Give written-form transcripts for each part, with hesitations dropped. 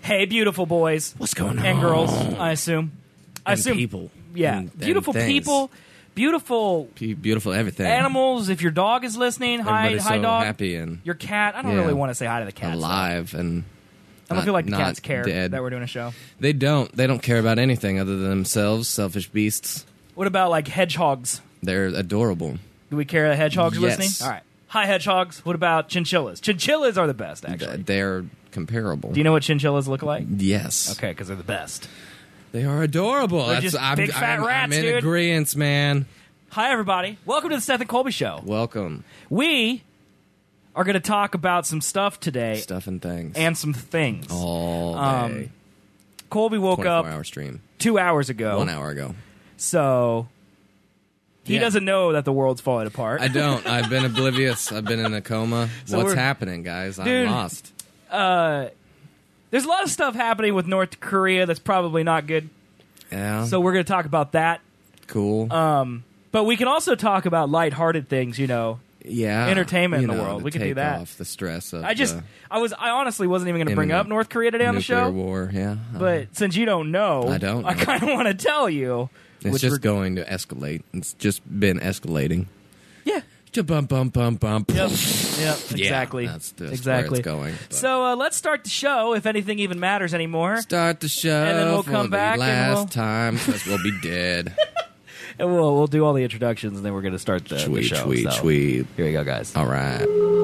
Hey, beautiful boys. What's going on? And girls, I assume. People. Yeah. And Beautiful things. people. Beautiful Beautiful everything. animals. If your dog is listening, hi Everybody's so dog. happy and Your cat. I don't Yeah. really want to say hi to the cat. alive and I don't feel like the not cats care dead. that we're doing a show. They don't care about anything other than themselves. Selfish beasts. What about like hedgehogs? They're adorable. Do we care that hedgehogs are Yes. listening? All right. Hi, hedgehogs. What about chinchillas? Chinchillas are the best, actually. They're comparable. Do you know what chinchillas look like? Yes. Okay, because they're the best. They are adorable. They're just big fat rats, I'm in dude. agreeance, man. Hi, everybody. Welcome to the Seth and Colby Show. Welcome. We are going to talk about some stuff today Stuff and things. and some things. All day. Colby woke 24-hour up stream. 2 hours ago. 1 hour ago. So he Yeah. doesn't know that the world's falling apart. I don't. I've been oblivious. I've been in a coma. So What's we're- happening, guys? Dude. I'm lost. There's a lot of stuff happening with North Korea that's probably not good. Yeah. So we're going to talk about that. cool. But we can also talk about lighthearted things, you know. yeah. entertainment in You the know, world. to We can do take that. Off the stress of I honestly wasn't even going to bring imminent up North Korea today on the nuclear show. war. Yeah. But since you don't know, I don't I know. kind of want to tell you. it's which just we're- going to escalate. It's just been escalating. Yeah. Bump, bump, bump, bump. Yep. Yeah, Exactly. that's just exactly. where it's going. But So let's start the show, if anything even matters anymore. start the show And then we'll for come the back and last we'll- time because we'll be dead. And we'll do all the introductions, and then we're going to start the Sweet, show. sweet, So, sweet. Here we go, guys. All right.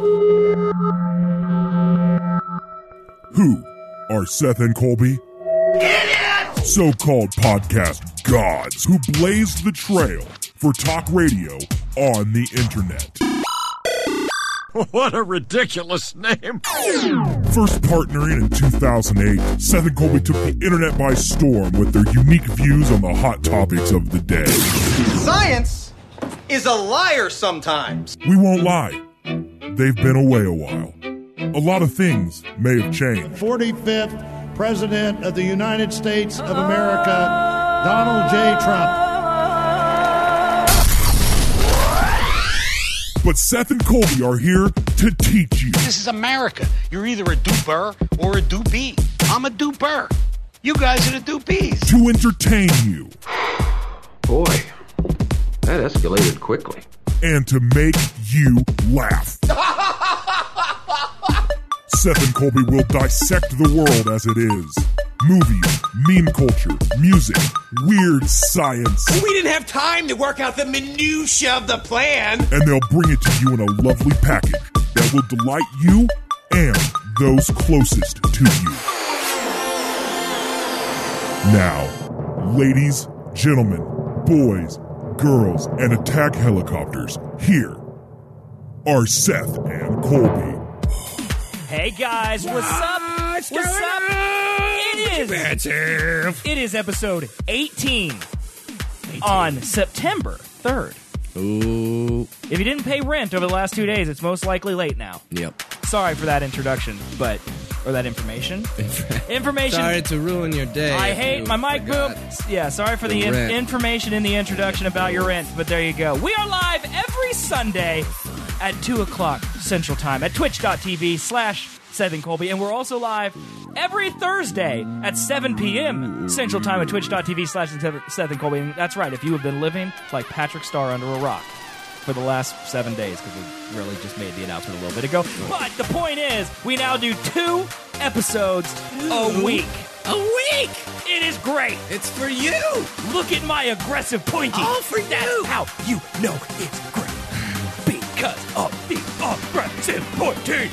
Who are Seth and Colby? So-called podcast gods who blazed the trail for talk radio on the internet. What a ridiculous name. First partnering in 2008, Seth and Colby took the internet by storm with their unique views on the hot topics of the day. Science is a liar sometimes. We won't lie, they've been away a while. A lot of things may have changed. 45th President of the United States of America, Donald J. Trump. But Seth and Colby are here to teach you. This is America. You're either a duper or a doopy. I'm a duper. You guys are the doopies. To entertain you. Boy, that escalated quickly. And to make you laugh. Seth and Colby will dissect the world as it is. Movies, meme culture, music, weird science. We didn't have time to work out the minutiae of the plan. And they'll bring it to you in a lovely package that will delight you and those closest to you. Now, ladies, gentlemen, boys, girls, and attack helicopters, here are Seth and Colby. Hey, guys. What's up? What's up? It is episode 18 on September 3rd. Ooh. If you didn't pay rent over the last 2 days, it's most likely late now. Yep. Sorry for that introduction, or that information. Information. Sorry to ruin your day. I if hate you my mic forgot. boom. Yeah, sorry for the rent. information in the introduction about your rent, but there you go. We are live every Sunday at 2 o'clock Central Time at twitch.tv/Seth and Colby, and we're also live every Thursday at 7 p.m. Central Time at twitch.tv/Seth and Colby. And that's right, if you have been living like Patrick Starr under a rock for the last 7 days, because we really just made the announcement a little bit ago. But the point is, we now do 2 episodes a week. A week! It is great. It's for you! Look at my aggressive pointing. All for That's you. how you know it's great. Because of the aggressive pointing.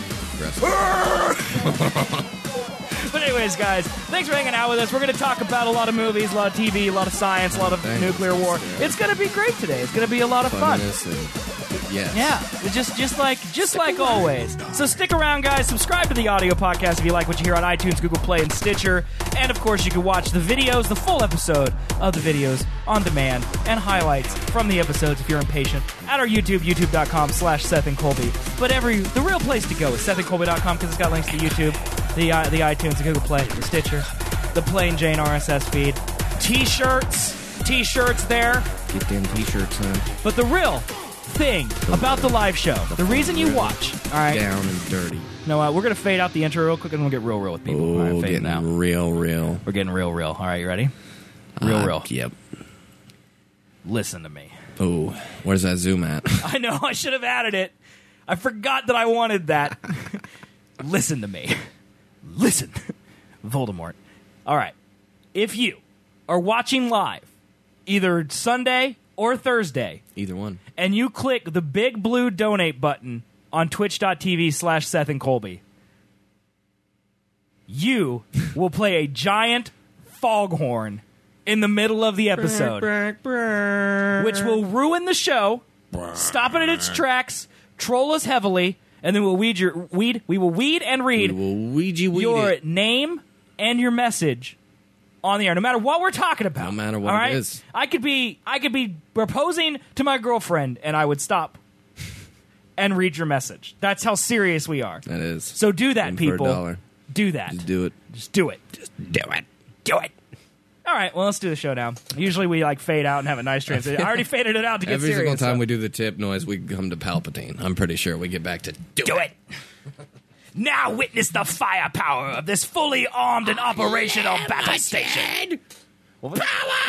But anyways, guys, thanks for hanging out with us. We're going to talk about a lot of movies, a lot of TV, a lot of science, a lot of Thanks. nuclear war. Yeah. It's going to be great today. It's going to be a lot of fun. Funness and yes. Yeah, just like always. So stick around, guys. Subscribe to the audio podcast if you like what you hear on iTunes, Google Play, and Stitcher. And of course, you can watch the videos, the full episode of the videos on demand, and highlights from the episodes if you're impatient at our YouTube, youtube.com/Seth and Colby. But the real place to go is SethandColby.com because it's got links to YouTube, the iTunes, the Google Play, the Stitcher, the Plain Jane RSS feed, T-shirts there. Get them t-shirts on. But the real thing about the live show, the reason you watch, all right? Down and dirty. No, we're going to fade out the intro real quick and we'll get real with people. Oh, All right, fade getting it out. real. We're getting real. All right, you ready? Real. Yep. Listen to me. Oh, where's that zoom at? I know, I should have added it. I forgot that I wanted that. Listen to me. Listen. Voldemort. All right. If you are watching live, either Sunday or Thursday, Either one. and you click the big blue donate button on twitch.tv/Seth and Colby, you will play a giant foghorn in the middle of the episode, which will ruin the show, stop it in its tracks, troll us heavily, and then we will weed and read We will Ouija your it. name and your message on the air, no matter what we're talking about. No matter what all right? it is. I could be proposing to my girlfriend, and I would stop and read your message. That's how serious we are. That is. So do that, And people. For $1. Do that. Just do it. Just do it. Just do it. Do it. All right, well, let's do the show now. Usually we fade out and have a nice transition. I already faded it out to get Every serious. single time so. we do the tip noise, we come to Palpatine. I'm pretty sure we get back to Do it. Now witness the firepower of this fully armed and operational battle station. What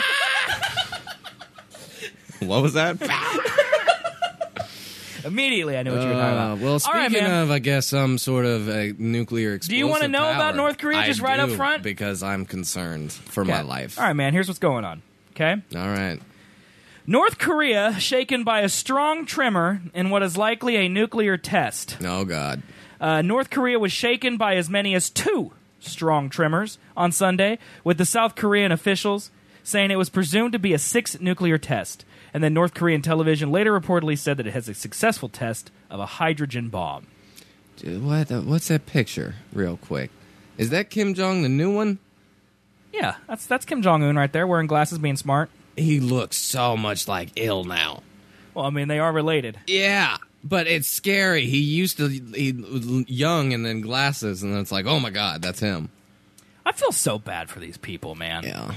was that? Immediately, I knew what you were talking about. Well, All speaking right, man. of, I guess, some sort of a nuclear explosive Do you want to know about power, North Korea just I right up do, front? Because I'm concerned for my life. All right, man, here's what's going on, okay? All right. North Korea shaken by a strong tremor in what is likely a nuclear test. Oh, God. North Korea was shaken by as many as 2 strong tremors on Sunday, with the South Korean officials saying it was presumed to be a 6th nuclear test. And then North Korean television later reportedly said that it has a successful test of a hydrogen bomb. Dude, what's that picture, real quick? Is that Kim Jong, the new one? Yeah, that's Kim Jong-un right there, wearing glasses, being smart. He looks so much like ill now. Well, I mean, they are related. Yeah, but it's scary. He was young and then glasses, and then it's like, oh my God, that's him. I feel so bad for these people, man. Yeah.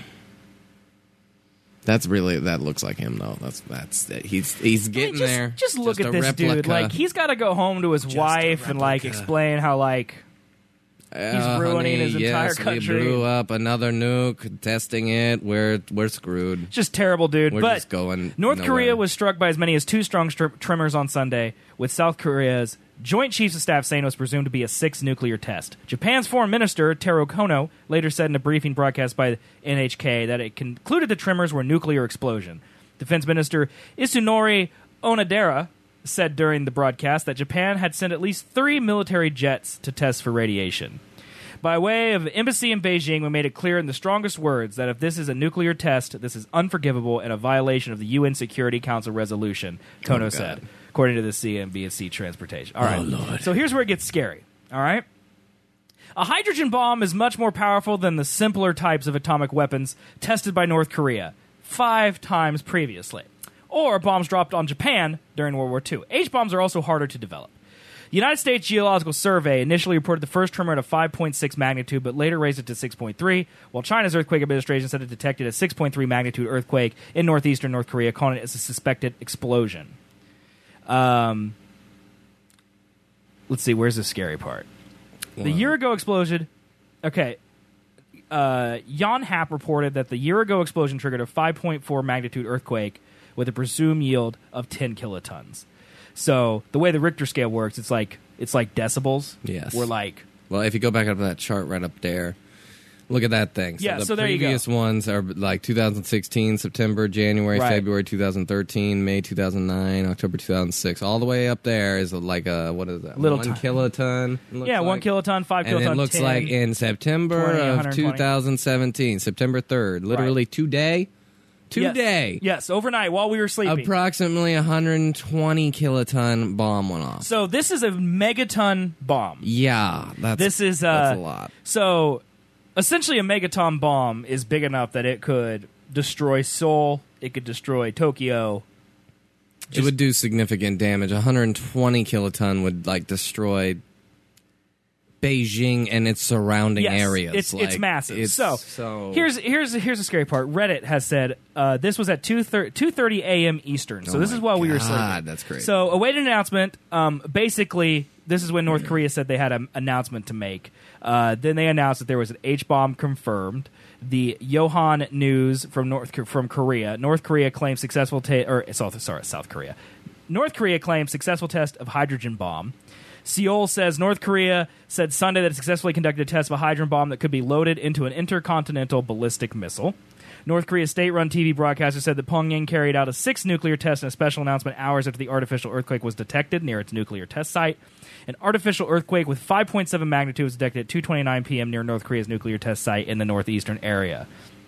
That looks like him though. He's getting there. Just look at a this dude. replica. Like, he's got to go home to his wife and like explain how like he's ruining his entire yes, country. We blew up another nuke, testing it. We're screwed. Just terrible, dude. We're but just going North nowhere. Korea was struck by as many as 2 strong tremors on Sunday, with South Korea's Joint Chiefs of Staff saying it was presumed to be a 6th nuclear test. Japan's Foreign Minister, Taro Kono, later said in a briefing broadcast by NHK that it concluded the tremors were nuclear explosion. Defense Minister Isunori Onodera said during the broadcast that Japan had sent at least 3 military jets to test for radiation. By way of embassy in Beijing, we made it clear in the strongest words that if this is a nuclear test, this is unforgivable and a violation of the UN Security Council resolution, Kono said, according to the CNBC Transportation. All right, Lord. So here's where it gets scary, all right? A hydrogen bomb is much more powerful than the simpler types of atomic weapons tested by North Korea 5 times previously, or bombs dropped on Japan during World War II. H-bombs are also harder to develop. The United States Geological Survey initially reported the first tremor at a 5.6 magnitude, but later raised it to 6.3, while China's Earthquake Administration said it detected a 6.3 magnitude earthquake in northeastern North Korea, calling it as a suspected explosion. Let's see, where's the scary part? The year ago explosion... Okay. Yonhap reported that the year ago explosion triggered a 5.4 magnitude earthquake with a presumed yield of 10 kilotons. So the way the Richter scale works, it's like decibels. Yes. We're like... Well, if you go back up to that chart right up there, look at that thing. Yeah, the so there you go. previous ones are like 2016, September, January, Right. February 2013, May 2009, October 2006. All the way up there is like a, what is that? Little 1 ton. kiloton. it looks Yeah, 1 like. kiloton, 5 kiloton, And it looks 10, like in September 20, of 120. 2017, September 3rd, literally today, Yes, overnight while we were sleeping. approximately 120 kiloton bomb went off. So this is a megaton bomb. Yeah, that's a lot. So essentially a megaton bomb is big enough that it could destroy Seoul, it could destroy Tokyo. It would do significant damage. 120 kiloton would like destroy Beijing and its surrounding areas. It's massive. It's so here's the scary part. Reddit has said this was at 2:30 a.m. Eastern. So this is while we were sleeping. That's crazy. So awaited announcement. Basically, this is when North Korea said they had an announcement to make. Then they announced that there was an H-bomb confirmed. The Yohan News from Korea. North Korea claims successful South Korea. North Korea claims successful test of hydrogen bomb. Seoul says North Korea said Sunday that it successfully conducted a test of a hydrogen bomb that could be loaded into an intercontinental ballistic missile. North Korea's state-run TV broadcaster said that Pyongyang carried out a 6th nuclear test in a special announcement hours after the artificial earthquake was detected near its nuclear test site. An artificial earthquake with 5.7 magnitude was detected at 2:29 p.m. near North Korea's nuclear test site in the northeastern area.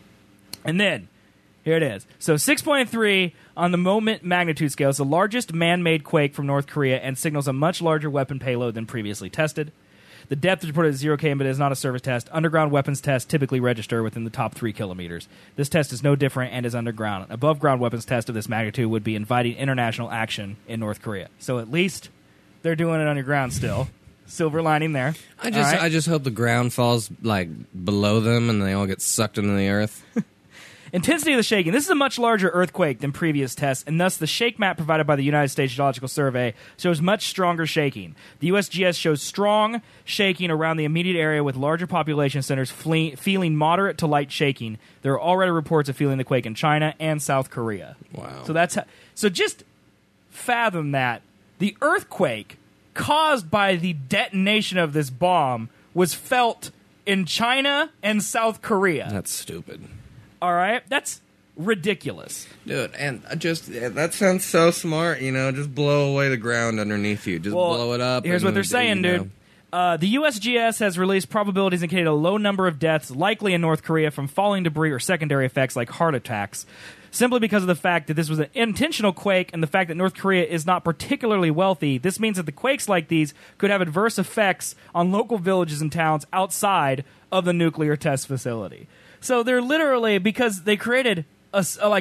And then, here it is. So 6.3 on the moment magnitude scale is the largest man-made quake from North Korea and signals a much larger weapon payload than previously tested. The depth is reported at 0 km, but it is not a surface test. Underground weapons tests typically register within the top 3 kilometers. This test is no different and is underground. Above-ground weapons test of this magnitude would be inviting international action in North Korea. So at least they're doing it underground still. Silver lining there. I just hope the ground falls like below them and they all get sucked into the earth. Intensity of the shaking. This is a much larger earthquake than previous tests, and thus the shake map provided by the United States Geological Survey shows much stronger shaking. The USGS shows strong shaking around the immediate area with larger population centers feeling moderate to light shaking. There are already reports of feeling the quake in China and South Korea. Wow. So just fathom that. The earthquake caused by the detonation of this bomb was felt in China and South Korea. That's stupid. All right? That's ridiculous. Dude, and that sounds so smart, just blow away the ground underneath you. Just blow it up. Here's what they're saying, dude. The USGS has released probabilities indicating a low number of deaths likely in North Korea from falling debris or secondary effects like heart attacks, simply because of the fact that this was an intentional quake and the fact that North Korea is not particularly wealthy. This means that the quakes like these could have adverse effects on local villages and towns outside of the nuclear test facility. So they're literally, because they created a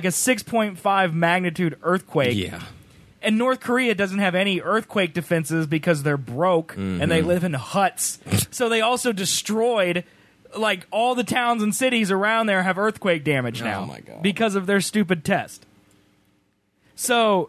6.5 magnitude earthquake. Yeah. And North Korea doesn't have any earthquake defenses because they're broke and they live in huts. So they also destroyed, all the towns and cities around there have earthquake damage now. Oh my God. Because of their stupid test. So,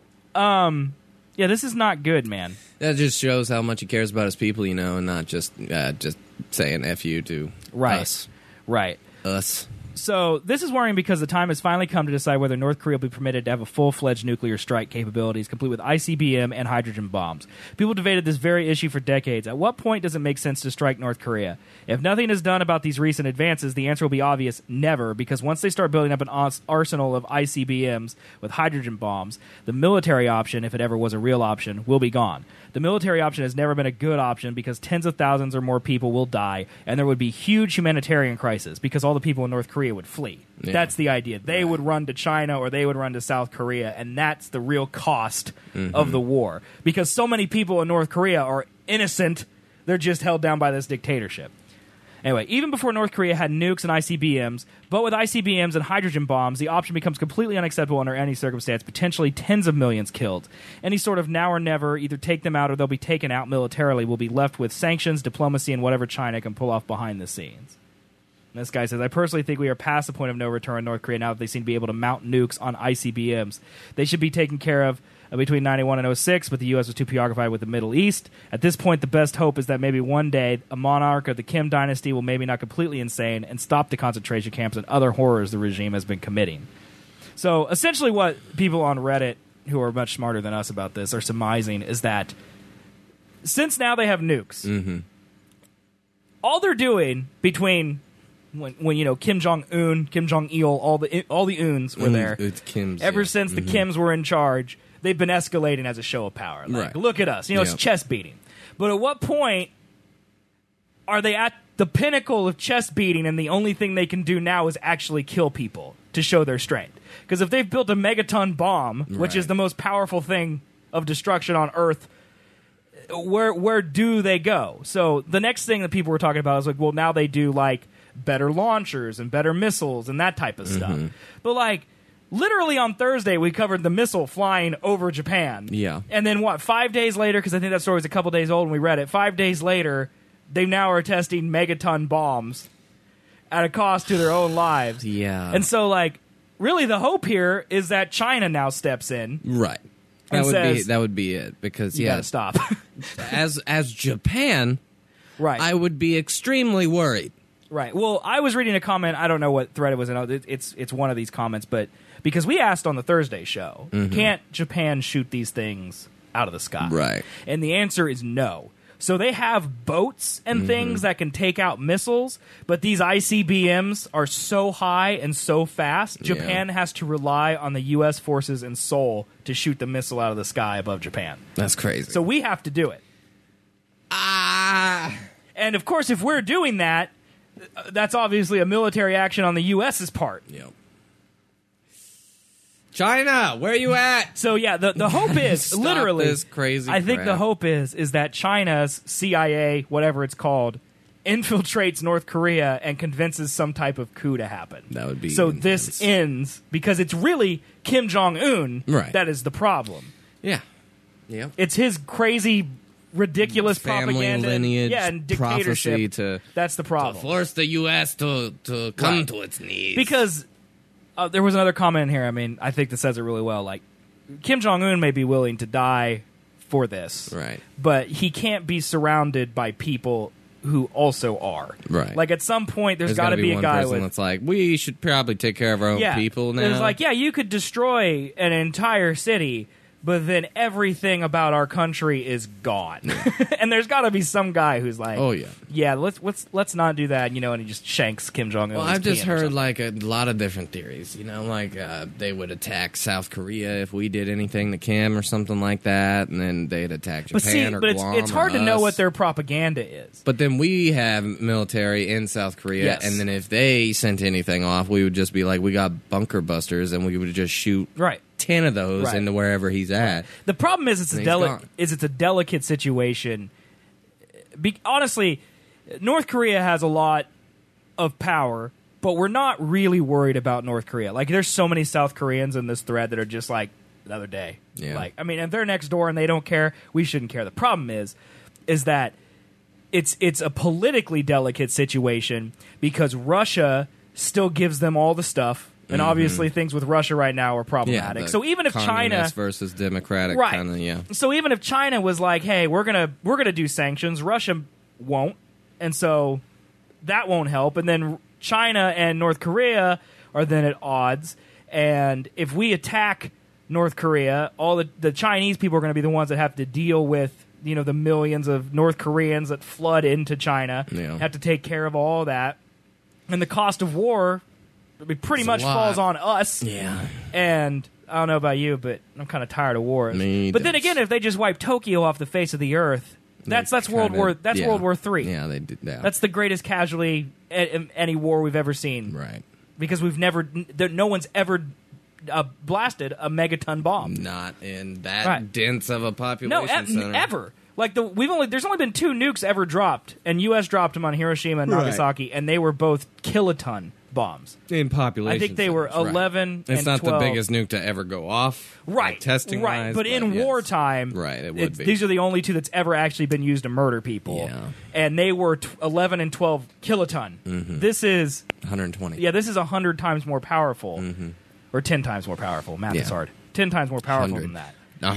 this is not good, man. That just shows how much he cares about his people, and not just saying F you to us. Right. Us. So this is worrying because the time has finally come to decide whether North Korea will be permitted to have a full-fledged nuclear strike capabilities, complete with ICBM and hydrogen bombs. People debated this very issue for decades. At what point does it make sense to strike North Korea? If nothing is done about these recent advances, the answer will be obvious: never, because once they start building up an arsenal of ICBMs with hydrogen bombs, the military option, if it ever was a real option, will be gone. The military option has never been a good option because tens of thousands or more people will die, and there would be huge humanitarian crisis because all the people in North Korea would flee. Yeah. That's the idea. They would run to China or they would run to South Korea, and that's the real cost of the war. Because so many people in North Korea are innocent, they're just held down by this dictatorship. Anyway, even before North Korea had nukes and ICBMs, but with ICBMs and hydrogen bombs, the option becomes completely unacceptable under any circumstance, potentially tens of millions killed. Any sort of now or never, either take them out or they'll be taken out militarily, will be left with sanctions, diplomacy, and whatever China can pull off behind the scenes. And this guy says, I personally think we are past the point of no return in North Korea now that they seem to be able to mount nukes on ICBMs. They should be taken care of between 91 and 06, but the U.S. was too preoccupied with the Middle East. At this point, the best hope is that maybe one day a monarch of the Kim dynasty will maybe not completely insane and stop the concentration camps and other horrors the regime has been committing. So essentially what people on Reddit, who are much smarter than us about this, are surmising is that since now they have nukes, all they're doing between when Kim Jong-un, Kim Jong-il, all the uns were there. It's Kim's, ever since the Kims were in charge, they've been escalating as a show of power. Look at us. It's chest beating. But at what point are they at the pinnacle of chest beating and the only thing they can do now is actually kill people to show their strength? Because if they've built a megaton bomb, which is the most powerful thing of destruction on Earth, where do they go? So the next thing that people were talking about is now they do better launchers and better missiles and that type of stuff. But literally on Thursday, we covered the missile flying over Japan. Yeah. And then 5 days later, because I think that story was a couple days old when we read it, 5 days later, they now are testing megaton bombs at a cost to their own lives. Yeah. And so, like, really the hope here is that China now steps in. Right. And says, That would be it, because you gotta stop. as Japan, Right. I would be extremely worried. Right. Well, I was reading a comment. I don't know what thread it was in. It's one of these comments, but because we asked on the Thursday show, can't Japan shoot these things out of the sky? Right. And the answer is no. So they have boats and things that can take out missiles, but these ICBMs are so high and so fast, Japan has to rely on the U.S. forces in Seoul to shoot the missile out of the sky above Japan. That's crazy. So we have to do it. And of course, if we're doing that, that's obviously a military action on the U.S.'s part. Yep. China, where are you at? So yeah, the hope is Stop literally this crazy I think the crap. hope is that China's CIA, whatever it's called, infiltrates North Korea and convinces some type of coup to happen. That would be so. intense. This ends because it's really Kim Jong-un that is the problem. Yeah. Yep. It's his crazy, ridiculous Family propaganda, lineage, and prophecy dictatorship. That's the problem. To force the U.S. to come to its knees. Because there was another comment in here. I mean, I think that says it really well. Like, Kim Jong-un may be willing to die for this, Right. but he can't be surrounded by people who also are. Right. Like, at some point, there's got gotta to be a one guy person with... that's like, we should probably take care of our own people now. It's like, yeah, you could destroy an entire city, but then everything about our country is gone. And there's got to be some guy who's like, oh yeah, yeah, let's not do that, and he just shanks Kim Jong-un. Well, with I've his just PM or heard something. like a lot of different theories. Like they would attack South Korea if we did anything to Kim or something like that, and then they'd attack Japan or Guam. It's hard or to know us. what their propaganda is. But then we have military in South Korea, Yes. and then if they sent anything off, we would just be like, we got bunker busters, and we would just shoot 10 of those Right. into wherever he's at. The problem is it's a delicate situation. Honestly, North Korea has a lot of power, but we're not really worried about North Korea. Like, there's so many South Koreans in this thread that are just like, another day. Yeah. Like, I mean, if they're next door and they don't care, we shouldn't care. The problem is that it's a politically delicate situation because Russia still gives them all the stuff. And obviously, things with Russia right now are problematic. Yeah, so even if China communist versus democratic Right. kind of, yeah. So even if China was like, "Hey, we're gonna do sanctions," Russia won't, and so that won't help. And then China and North Korea are then at odds. And if we attack North Korea, all the Chinese people are going to be the ones that have to deal with the millions of North Koreans that flood into China. Yeah. Have to take care of all that, and the cost of war. It pretty It's much a lot. falls on us. Yeah. And I don't know about you, but I'm kind of tired of wars. But then again, if they just wipe Tokyo off the face of the earth, that's World War III. Yeah, they did that. That's the greatest casualty in any war we've ever seen. Right. Because no one's ever blasted a megaton bomb. Not in that dense of a population center. Ever. Like there's only been 2 nukes ever dropped, and U.S. dropped them on Hiroshima and Nagasaki, and they were both kiloton bombs. In population I think they were centers, 11 right. and It's not 12. the biggest nuke to ever go off. Right. Like testing right. wise. But in yes. wartime, it would be. these are the only 2 that's ever actually been used to murder people. Yeah. And they were 11 and 12 kiloton. This is 120. Yeah, this is 100 times more powerful. Or 10 times more powerful. Math is hard. 10 times more powerful 100. than that.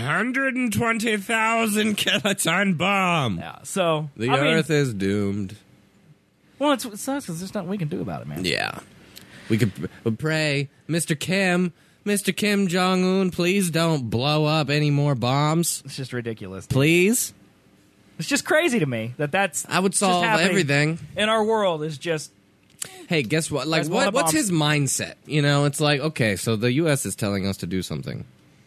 120,000 kiloton bomb. Yeah. So the Earth is doomed. Well, it sucks because there's nothing we can do about it, man. Yeah. We could pray, Mr. Kim Jong-un, please don't blow up any more bombs. It's just ridiculous. Please. It's just crazy to me that's. I would solve just happening everything. In our world is just. Hey, guess what? Like, what's bombs. his mindset? It's like, okay, so the U.S. is telling us to do something.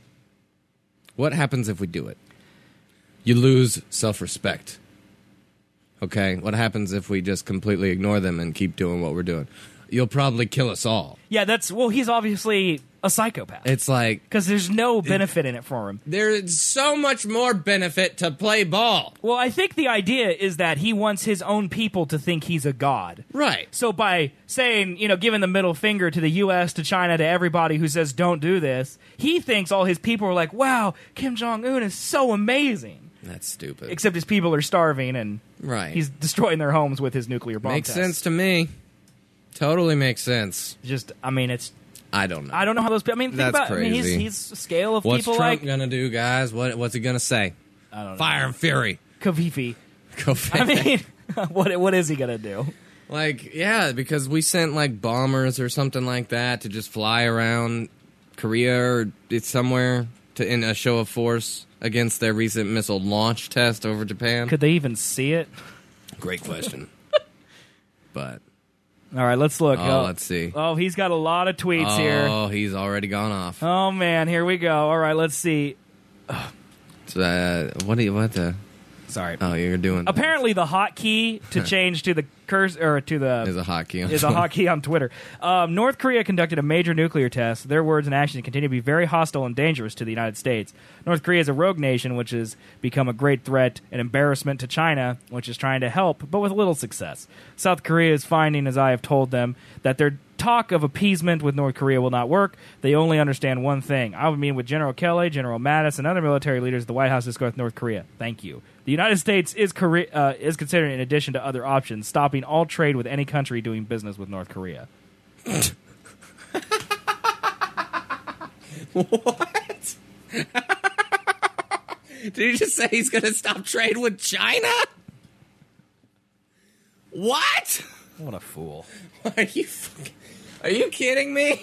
What happens if we do it? You lose self-respect. Okay? What happens if we just completely ignore them and keep doing what we're doing? You'll probably kill us all. Yeah, he's obviously a psychopath. It's like... Because there's no benefit in it for him. There's so much more benefit to play ball. Well, I think the idea is that he wants his own people to think he's a god. Right. So by saying, giving the middle finger to the U.S., to China, to everybody who says don't do this, he thinks all his people are like, wow, Kim Jong-un is so amazing. That's stupid. Except his people are starving and Right. He's destroying their homes with his nuclear bomb Makes tests. sense to me. Totally makes sense. Just, I mean, it's. I don't know. I don't know how those. I mean, think That's about. I mean, crazy. he's a scale of What's people Trump like gonna do, guys? What's he gonna say? I don't know. Fire and fury. Kavifi. Go I mean, what is he gonna do? Like, yeah, because we sent like bombers or something like that to just fly around Korea or it's somewhere in a show of force against their recent missile launch test over Japan. Could they even see it? Great question. But All right, let's look. let's see. Oh, he's got a lot of tweets here. Oh, he's already gone off. Oh man, here we go. All right, let's see. So, what the? Sorry. Oh, you're doing. Apparently, the hotkey to change to the curse or to the is a hotkey. is a hotkey on Twitter. North Korea conducted a major nuclear test. Their words and actions continue to be very hostile and dangerous to the United States. North Korea is a rogue nation, which has become a great threat and embarrassment to China, which is trying to help, but with little success. South Korea is finding, as I have told them, that their talk of appeasement with North Korea will not work. They only understand one thing. I would meet with General Kelly, General Mattis, and other military leaders at the White House to discuss North Korea. Thank you. The United States is considering, in addition to other options, stopping all trade with any country doing business with North Korea. What? Did he just say he's going to stop trade with China? What? What a fool. Are you kidding me?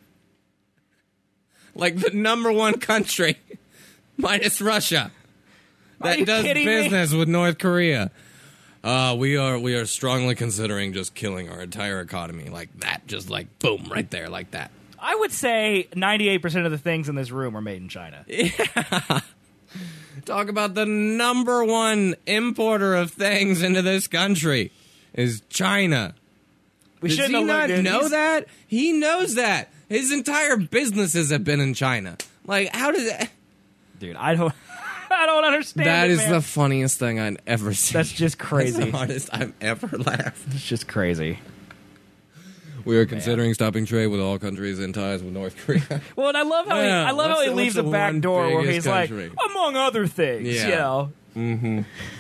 Like the number one country, minus Russia, that does business with North Korea. We are strongly considering just killing our entire economy like that. Just like boom, right there, like that. I would say 98% of the things in this room are made in China. Yeah. Talk about the number one importer of things into this country is China. Does he not know that? He knows that. His entire businesses have been in China. Like, how does that... Dude, I don't understand That is man. the funniest thing I've ever seen. That's just crazy. That's the hardest I've ever laughed. It's just crazy. We are considering stopping trade with all countries in ties with North Korea. Well, and I love how he leaves a back door where he's country? like, among other things, Yeah. you know. Mm-hmm.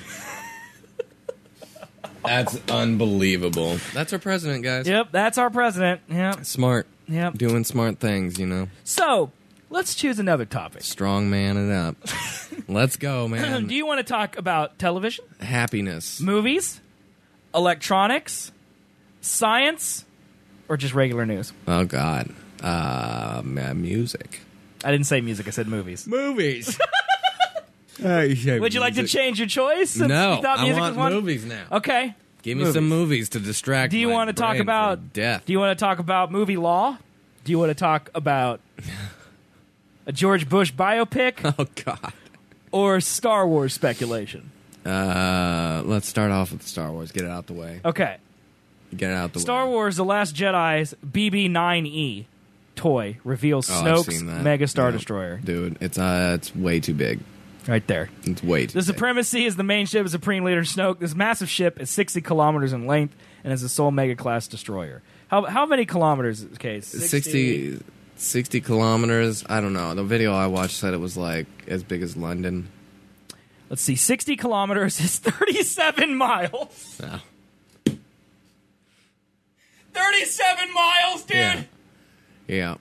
That's unbelievable. That's our president, guys. Yep, that's our president. Yep. Smart. Yep. Doing smart things, you know. So, let's choose another topic. Strong man it up. Let's go, man. Do you want to talk about television, Happiness. movies, electronics, science, or just regular news? Oh, God. Music. I didn't say music, I said movies. Movies. Would you like to change your choice? Since No, you thought I music want was one? movies now. Okay. Give me some movies to distract. Do you my want to talk brain about from death? Do you want to talk about movie law? Do you want to talk about a George Bush biopic Oh God. or Star Wars speculation? Let's start off with Star Wars. Get it out the way. Okay. Get it out the way. Star Wars: The Last Jedi's BB-9E toy reveals Oh, I've Snoke's seen that. Mega Star Yeah. Destroyer. Dude, it's way too big. Right there. It's way too The big. Supremacy is the main ship of Supreme Leader Snoke. This massive ship is 60 kilometers in length and is a sole Mega Class destroyer. How many kilometers, Case? 60 kilometers. I don't know. The video I watched said it was like as big as London. Let's see. 60 kilometers is 37 miles. Oh. 37 miles, dude! Yeah. Yeah.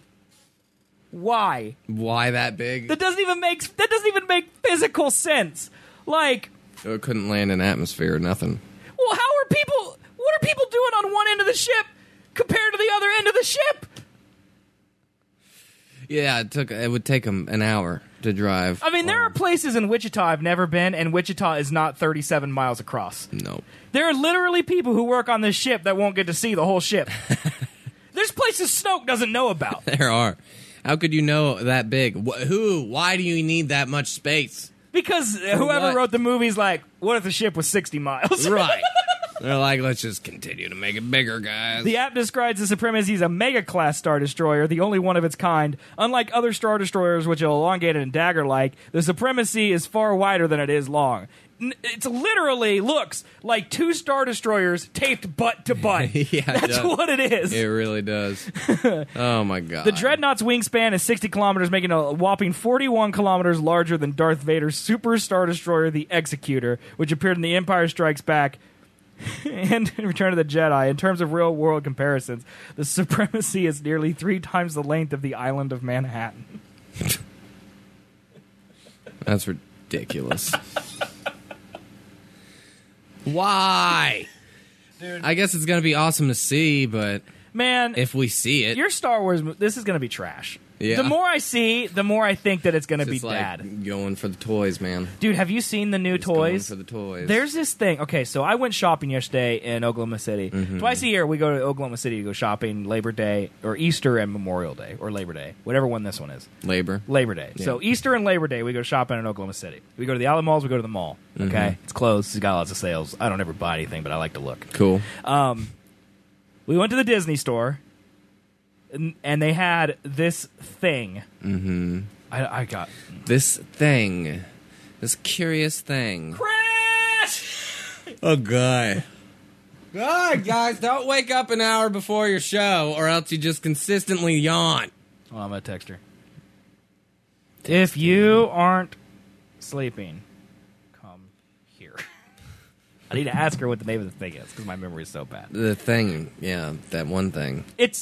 Why? Why that big? That doesn't even make physical sense. Like, It couldn't land in atmosphere or nothing. well, what are people doing on one end of the ship compared to the other end of the ship? Yeah, it would take them an hour to drive. I mean, there are places in Wichita I've never been, and Wichita is not 37 miles across. No. There are literally people who work on this ship that won't get to see the whole ship. There's places Snoke doesn't know about. There are. How could you know that big? Who? Why do you need that much space? Because whoever what? wrote the movie's like, what if the ship was 60 miles? Right. They're like, let's just continue to make it bigger, guys. The app describes the Supremacy as a mega-class Star Destroyer, the only one of its kind. Unlike other Star Destroyers, which are elongated and dagger-like, the Supremacy is far wider than it is long. It's literally looks like 2 Star Destroyers taped butt to butt. Yeah, That's what it is. It really does. Oh, my God. The Dreadnought's wingspan is 60 kilometers, making it a whopping 41 kilometers larger than Darth Vader's Super Star Destroyer, the Executor, which appeared in The Empire Strikes Back and Return of the Jedi. In terms of real-world comparisons, the Supremacy is nearly 3 times the length of the island of Manhattan. That's ridiculous. Why? Dude. I guess it's going to be awesome to see, but man, if we see it. Your Star Wars, this is going to be trash. Yeah. The more I see, the more I think that it's going to be like bad. Going for the toys, man. Dude, have you seen the new toys? Going for the toys. There's this thing. Okay, so I went shopping yesterday in Oklahoma City. Mm-hmm. Twice a year, we go to Oklahoma City to go shopping Labor Day or Easter and Memorial Day or Labor Day, whatever one this one is. Labor Day. Yeah. So Easter and Labor Day, we go shopping in Oklahoma City. We go to the outlet malls. We go to the mall. Okay, Mm-hmm. It's closed. It's got lots of sales. I don't ever buy anything, but I like to look. Cool. We went to the Disney store, and they had this thing. Mm-hmm. I got this thing, this curious thing. Crash! Oh, God. God, guys, don't wake up an hour before your show, or else you just consistently yawn. Oh, I'm gonna text her. If you aren't sleeping, come here. I need to ask her what the name of the thing is because my memory is so bad. The thing, yeah, that one thing.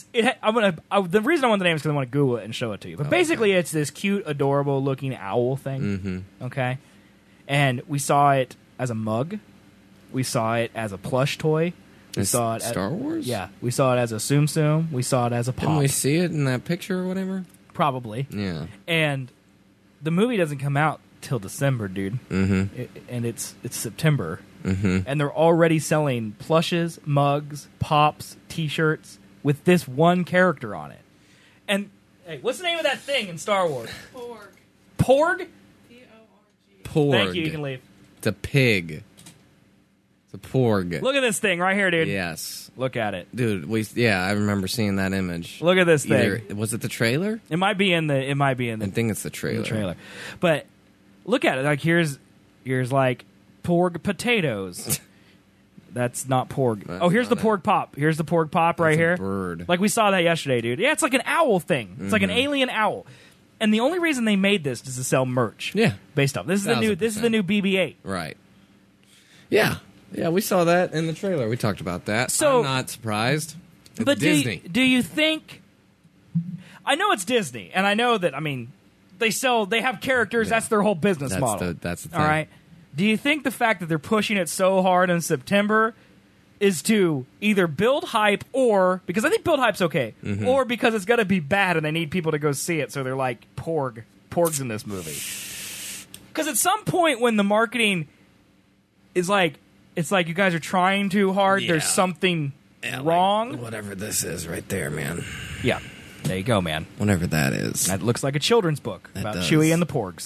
The reason I want the name is because I want to Google it and show it to you. But basically, it's this cute, adorable looking owl thing. Mm-hmm. Okay, and we saw it as a mug. We saw it as a plush toy. We saw it Star Wars. Yeah, we saw it as a Tsum Tsum. We saw it as a pop. Didn't we see it in that picture or whatever? Probably. Yeah. And the movie doesn't come out till December, dude. Mm-hmm. And it's September. Mm-hmm. And they're already selling plushes, mugs, pops, T-shirts with this one character on it. And hey, what's the name of that thing in Star Wars? Porg. Porg? P-O-R-G. Porg. Thank you. You can leave. It's a pig. It's a porg. Look at this thing right here, dude. Yes. Look at it. Dude, I remember seeing that image. Look at this thing. Was it the trailer? It might be in the. I think it's the trailer. But look at it. Like here's like porg potatoes. That's not porg. Here's the porg pop. Here's the porg pop right here. Bird. Like we saw that yesterday, dude. Yeah, it's like an owl thing. It's like an alien owl. And the only reason they made this is to sell merch. Yeah. Based off. This is the new BB-8. Right. Yeah. Yeah, we saw that in the trailer. We talked about that. So, I'm not surprised. It's but Disney. Do you think? I know it's Disney, and I know that. I mean, they have characters. Yeah. That's their whole business model. That's the thing. All right. Do you think the fact that they're pushing it so hard in September is to either build hype or because I think build hype's okay, or because it's gonna be bad and they need people to go see it, so they're like Porg's in this movie. Because at some point when the marketing is like. It's like you guys are trying too hard. Yeah. There's something wrong. Like whatever this is right there, man. Yeah. There you go, man. Whatever that is. That looks like a children's book about Chewie and the Porgs.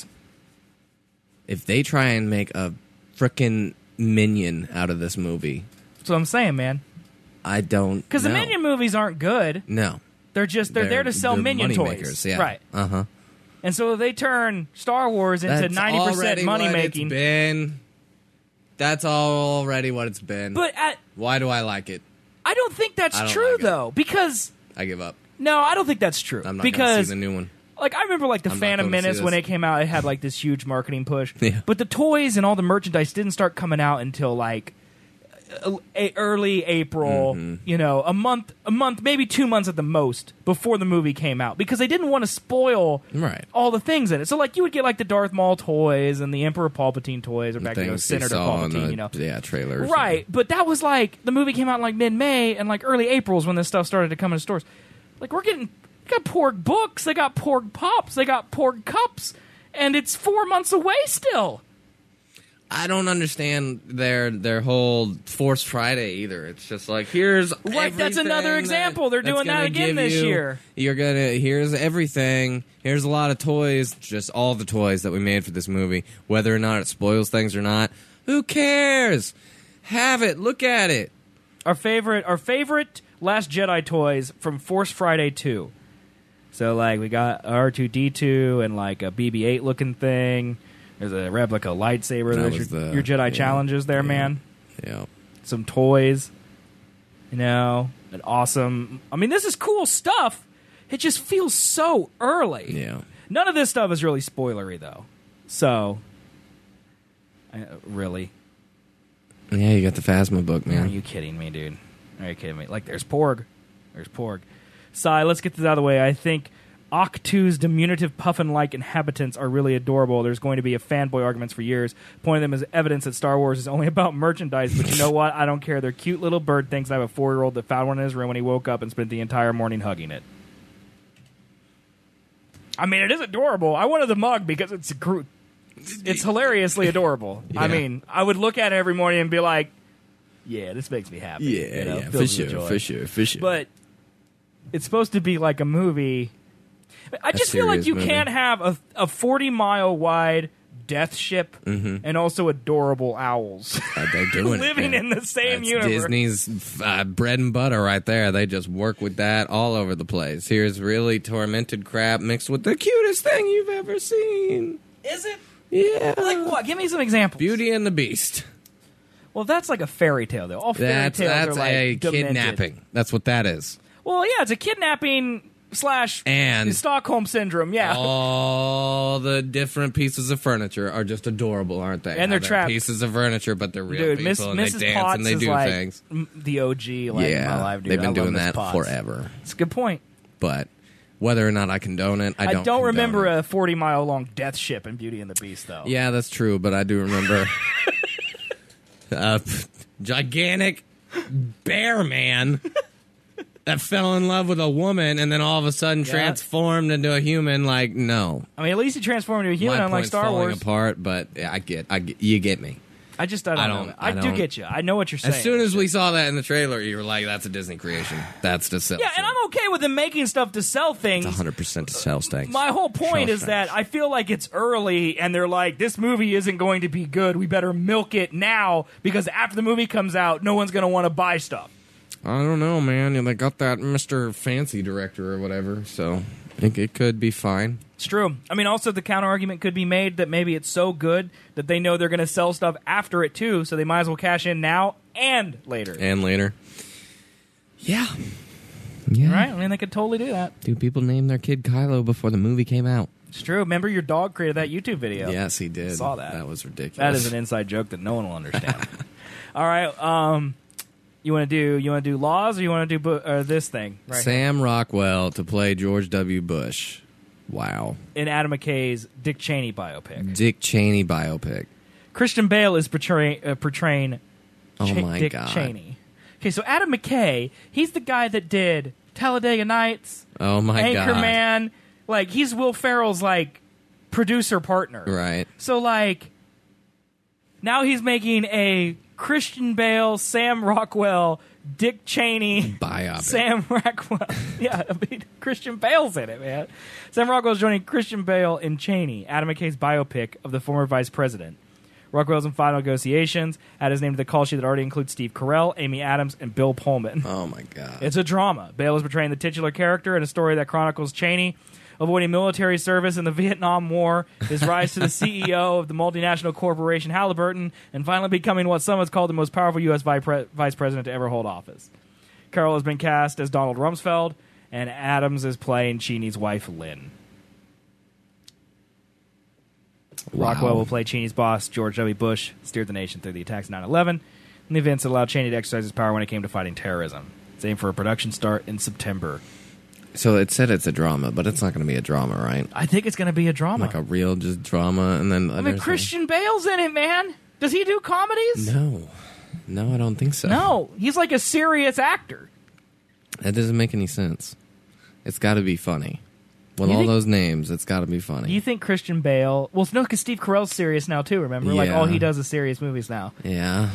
If they try and make a frickin' Minion out of this movie. That's what I'm saying, man. I don't Because the Minion movies aren't good. No. They're there to sell Minion toys. Makers, yeah. Right. Uh-huh. And so they turn Star Wars into 90% money making. That's already what it's been. But why do I like it? I don't think that's true, though, because... I give up. No, I don't think that's true. I'm not going to see the new one. Like, I remember, like, the Phantom Menace, when it came out, it had, like, this huge marketing push. Yeah. But the toys and all the merchandise didn't start coming out until, like, early April, a month, maybe 2 months at the most before the movie came out because they didn't want to spoil all the things in it. So, like, you would get, like, the Darth Maul toys and the Emperor Palpatine toys, or back to Senator Palpatine, Yeah, trailers. Right, but that was, like, the movie came out in, like, mid-May, and, like, early April is when this stuff started to come into stores. Like, they got Porg books, they got Porg pops, they got Porg cups, and it's 4 months away still. I don't understand their whole Force Friday either. It's just like here's right. That's another example. They're doing that again this year. Here's everything. Here's a lot of toys. Just all the toys that we made for this movie. Whether or not it spoils things or not, who cares? Have it. Look at it. Our favorite Last Jedi toys from Force Friday 2. So like we got R2D2 and like a BB-8 looking thing. There's a replica lightsaber. That There's was your Jedi challenges there, man. Yeah. Some toys. You know, an awesome... I mean, this is cool stuff. It just feels so early. Yeah. None of this stuff is really spoilery, though. So, really? Yeah, you got the Phasma book, man. Are you kidding me, dude? Are you kidding me? Like, there's Porg. There's Porg. Sai, let's get this out of the way. I think Octu's diminutive puffin-like inhabitants are really adorable. There's going to be a fanboy arguments for years, pointing them as evidence that Star Wars is only about merchandise. But you know what? I don't care. They're cute little bird things. I have a 4-year-old that found one in his room when he woke up and spent the entire morning hugging it. I mean, it is adorable. I wanted the mug because it's hilariously adorable. Yeah. I mean, I would look at it every morning and be like, yeah, this makes me happy. Yeah, You know, for fills me with joy. sure. But it's supposed to be like a movie. I just feel like serious you movie. can't have a 40-mile wide death ship and also adorable owls They're doing living it, man. in the same That's universe. Disney's bread and butter right there. They just work with that all over the place. Here's really tormented crap mixed with the cutest thing you've ever seen. Is it? Yeah. Like what? Give me some examples. Beauty and the Beast. Well, that's like a fairy tale, though. All fairy That's tales are like a demented. kidnapping. That's what that is. Well, yeah, it's a kidnapping / And Stockholm syndrome. Yeah. all the different pieces of furniture are just adorable, aren't they? And they're How trapped. Pieces of furniture, but they're real Dude, people, and Mrs. they dance Potts and they is do like things. the OG. Like, in my life, dude. they've been I love doing Miss that Potts. forever. It's a good point. But whether or not I condone it, I don't. don't remember condone a 40-mile long death ship in Beauty and the Beast, though. Yeah, that's true, but I do remember a gigantic bear man that fell in love with a woman and then all of a sudden transformed into a human. Like, no. I mean, at least he transformed into a human, My unlike point's Star falling Wart. apart, but I get, you get me. I don't know. I do don't- get you. I know what you're saying. As soon as we saw that in the trailer, you were like, that's a Disney creation. That's to sell. Yeah, and I'm okay with them making stuff to sell things. It's 100% to sell things. My whole point is that I feel like it's early, and they're like, this movie isn't going to be good. We better milk it now, because after the movie comes out, no one's going to want to buy stuff. I don't know, man. They got that Mr. Fancy director or whatever, so I think it could be fine. It's true. I mean, also the counter argument could be made that maybe it's so good that they know they're going to sell stuff after it too, so they might as well cash in now and later. And later. Yeah. Yeah. Right? I mean, they could totally do that. Do people name their kid Kylo before the movie came out? It's true. Remember your dog created that YouTube video? Yes, he did. Saw that. That was ridiculous. That is an inside joke that no one will understand. All right. You want to do laws, or you want to do this thing? Right Sam Rockwell to play George W. Bush. Wow. in Adam McKay's Dick Cheney biopic. Dick Cheney biopic. Christian Bale is portraying Oh my Dick God. Cheney. Okay, so Adam McKay, he's the guy that did Talladega Nights, Oh my God. Anchorman. Like, he's Will Ferrell's, like, producer partner. Right. So, like, now he's making a Christian Bale, Sam Rockwell, Dick Cheney Biopic. Sam Rockwell. Yeah, I mean, Christian Bale's in it, man. Sam Rockwell's joining Christian Bale in Cheney, Adam McKay's biopic of the former vice president. Rockwell's in final negotiations, add his name to the call sheet that already includes Steve Carell, Amy Adams, and Bill Pullman. Oh my God. It's a drama. Bale is portraying the titular character in a story that chronicles Cheney avoiding military service in the Vietnam War, his rise to the CEO of the multinational corporation Halliburton, and finally becoming what some has called the most powerful U.S. vice president to ever hold office. Carroll has been cast as Donald Rumsfeld, and Adams is playing Cheney's wife, Lynn. Wow. Rockwell will play Cheney's boss, George W. Bush, steered the nation through the attacks of 9/11, and the events that allowed Cheney to exercise his power when it came to fighting terrorism. It's aimed for a production start in September. So it said it's a drama, but it's not going to be a drama, right? I think it's going to be a drama. Like a real just drama, and then I mean, Christian Bale's in it, man. Does he do comedies? No, I don't think so. No, he's like a serious actor. That doesn't make any sense. It's got to be funny. With You all think- those names, it's got to be funny. Do you think Christian Bale... Well, no, because Steve Carell's serious now, too, remember? Like, Yeah. all he does is serious movies now. Yeah.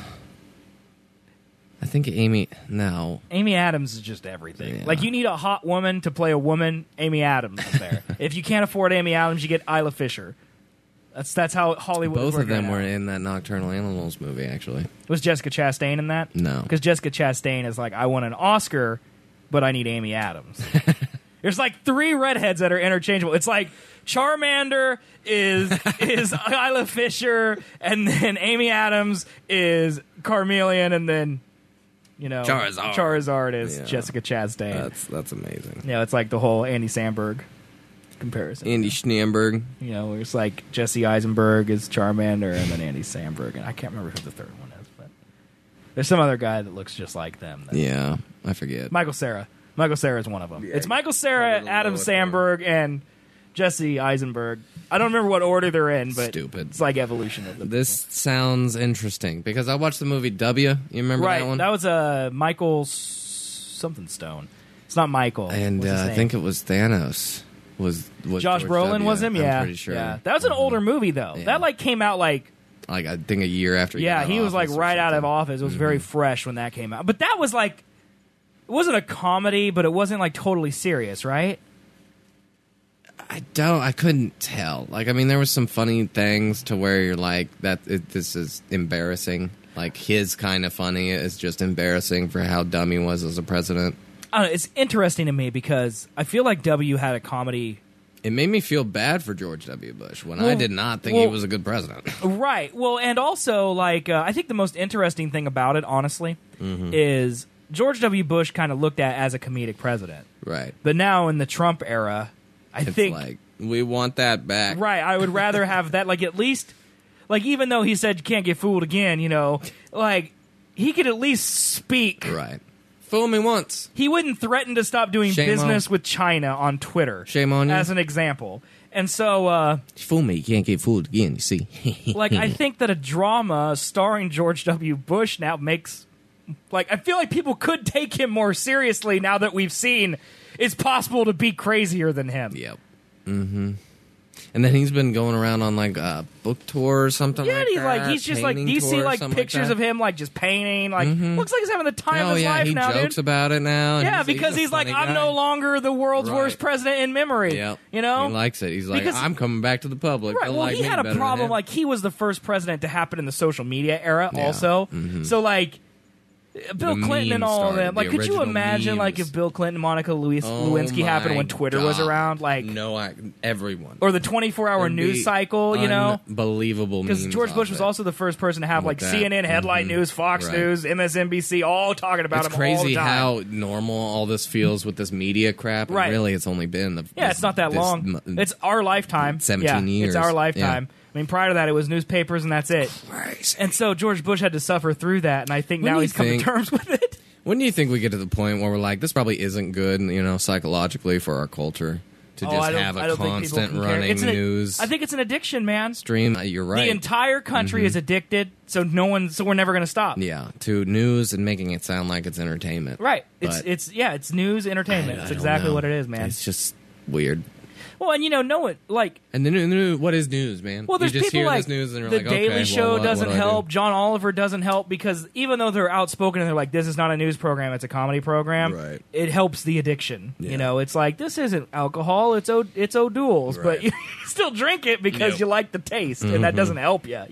I think Amy... No. Amy Adams is just everything. Yeah. Like, you need a hot woman to play a woman, Amy Adams is there. If you can't afford Amy Adams, you get Isla Fisher. That's how Hollywood is Both of working them right were now. in that Nocturnal Animals movie, actually. Was Jessica Chastain in that? No. Because Jessica Chastain is like, I want an Oscar, but I need Amy Adams. There's like 3 redheads that are interchangeable. It's like Charmander is Isla Fisher, and then Amy Adams is Carmeleon, and then Charizard is Jessica Chastain. That's amazing. Yeah, it's like the whole Andy Samberg comparison. Andy Schneemberg. Where it's like Jesse Eisenberg is Charmander, and then Andy Samberg, and I can't remember who the third one is, but there's some other guy that looks just like them. Yeah, I forget. Michael Cera. Michael Cera is one of them. It's Michael Cera, Adam Samberg, and Jesse Eisenberg. I don't remember what order they're in, but Stupid. It's like evolution of them. This sounds interesting because I watched the movie W. You remember that one? That was Michael something Stone. It's not Michael. And I think it was Thanos. Was Josh Brolin was him? Yeah. I'm pretty sure. Yeah. That was an older movie, though. Yeah. That came out I think a year after he got out of he was office right out of office. It was very fresh when that came out. But that was it wasn't a comedy, but it wasn't totally serious, right? I couldn't tell. There was some funny things to where you're like, this is embarrassing. Like, his kind of funny is just embarrassing for how dumb he was as a president. I don't know, it's interesting to me because I feel like W had a comedy. It made me feel bad for George W. Bush when I did not think he was a good president. Right. Well, and also, I think the most interesting thing about it, honestly, is George W. Bush kind of looked at as a comedic president. Right. But now in the Trump era, I think we want that back. Right. I would rather have that, at least, even though he said you can't get fooled again, he could at least speak. Right. Fool me once. He wouldn't threaten to stop doing business with China on Twitter. Shame on you. As an example. And so... fool me, you can't get fooled again, you see. I think that a drama starring George W. Bush now makes... I feel like people could take him more seriously now that we've seen it's possible to be crazier than him. Yep. Mm-hmm. And then he's been going around on a book tour or something. Yeah, he's just do you see pictures of him just painting? Looks like he's having the time of his life he now. He jokes about it now. Yeah, because he's like, I'm no longer the world's worst president in memory. Yep. He likes it. He's like, I'm coming back to the public. Right. Well, he had a problem. He was the first president to happen in the social media era. Also, so Bill Clinton and all of them. Could you imagine, if Bill Clinton, Monica Lewinsky happened when Twitter was around? Everyone. Or the 24-hour news cycle, Unbelievable. Because George Bush was also the first person to have, CNN headline news, Fox News, MSNBC, all talking about him all the time. It's crazy how normal all this feels with this media crap. And really, it's only been it's not that long. It's our lifetime. 17 years. It's our lifetime. Yeah. Prior to that, it was newspapers, and that's it. Right. And so George Bush had to suffer through that, and I think now he's come to terms with it. When do you think we get to the point where we're like, this probably isn't good, psychologically for our culture to just have a constant running news? I think it's an addiction, man. Stream. You're right. The entire country is addicted, so we're never going to stop. Yeah, to news and making it sound like it's entertainment. Right. It's news, entertainment. It's exactly what it is, man. It's just weird. Well, and and the new what is news, man? Well, there's you just people hear this news and you're the like, Daily Show doesn't what help. John Oliver doesn't help because even though they're outspoken and they're like, this is not a news program, it's a comedy program. Right. It helps the addiction. Yeah. It's like this isn't alcohol, it's O'Doul's, right. But you still drink it because you like the taste, and that doesn't help you.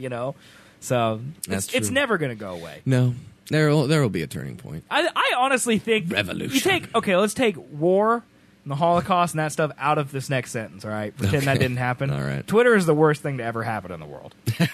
So it's never going to go away. No. There will be a turning point. I honestly think revolution. Let's take war and the Holocaust and that stuff out of this next sentence, all right? Pretend that didn't happen. All right. Twitter is the worst thing to ever happen in the world.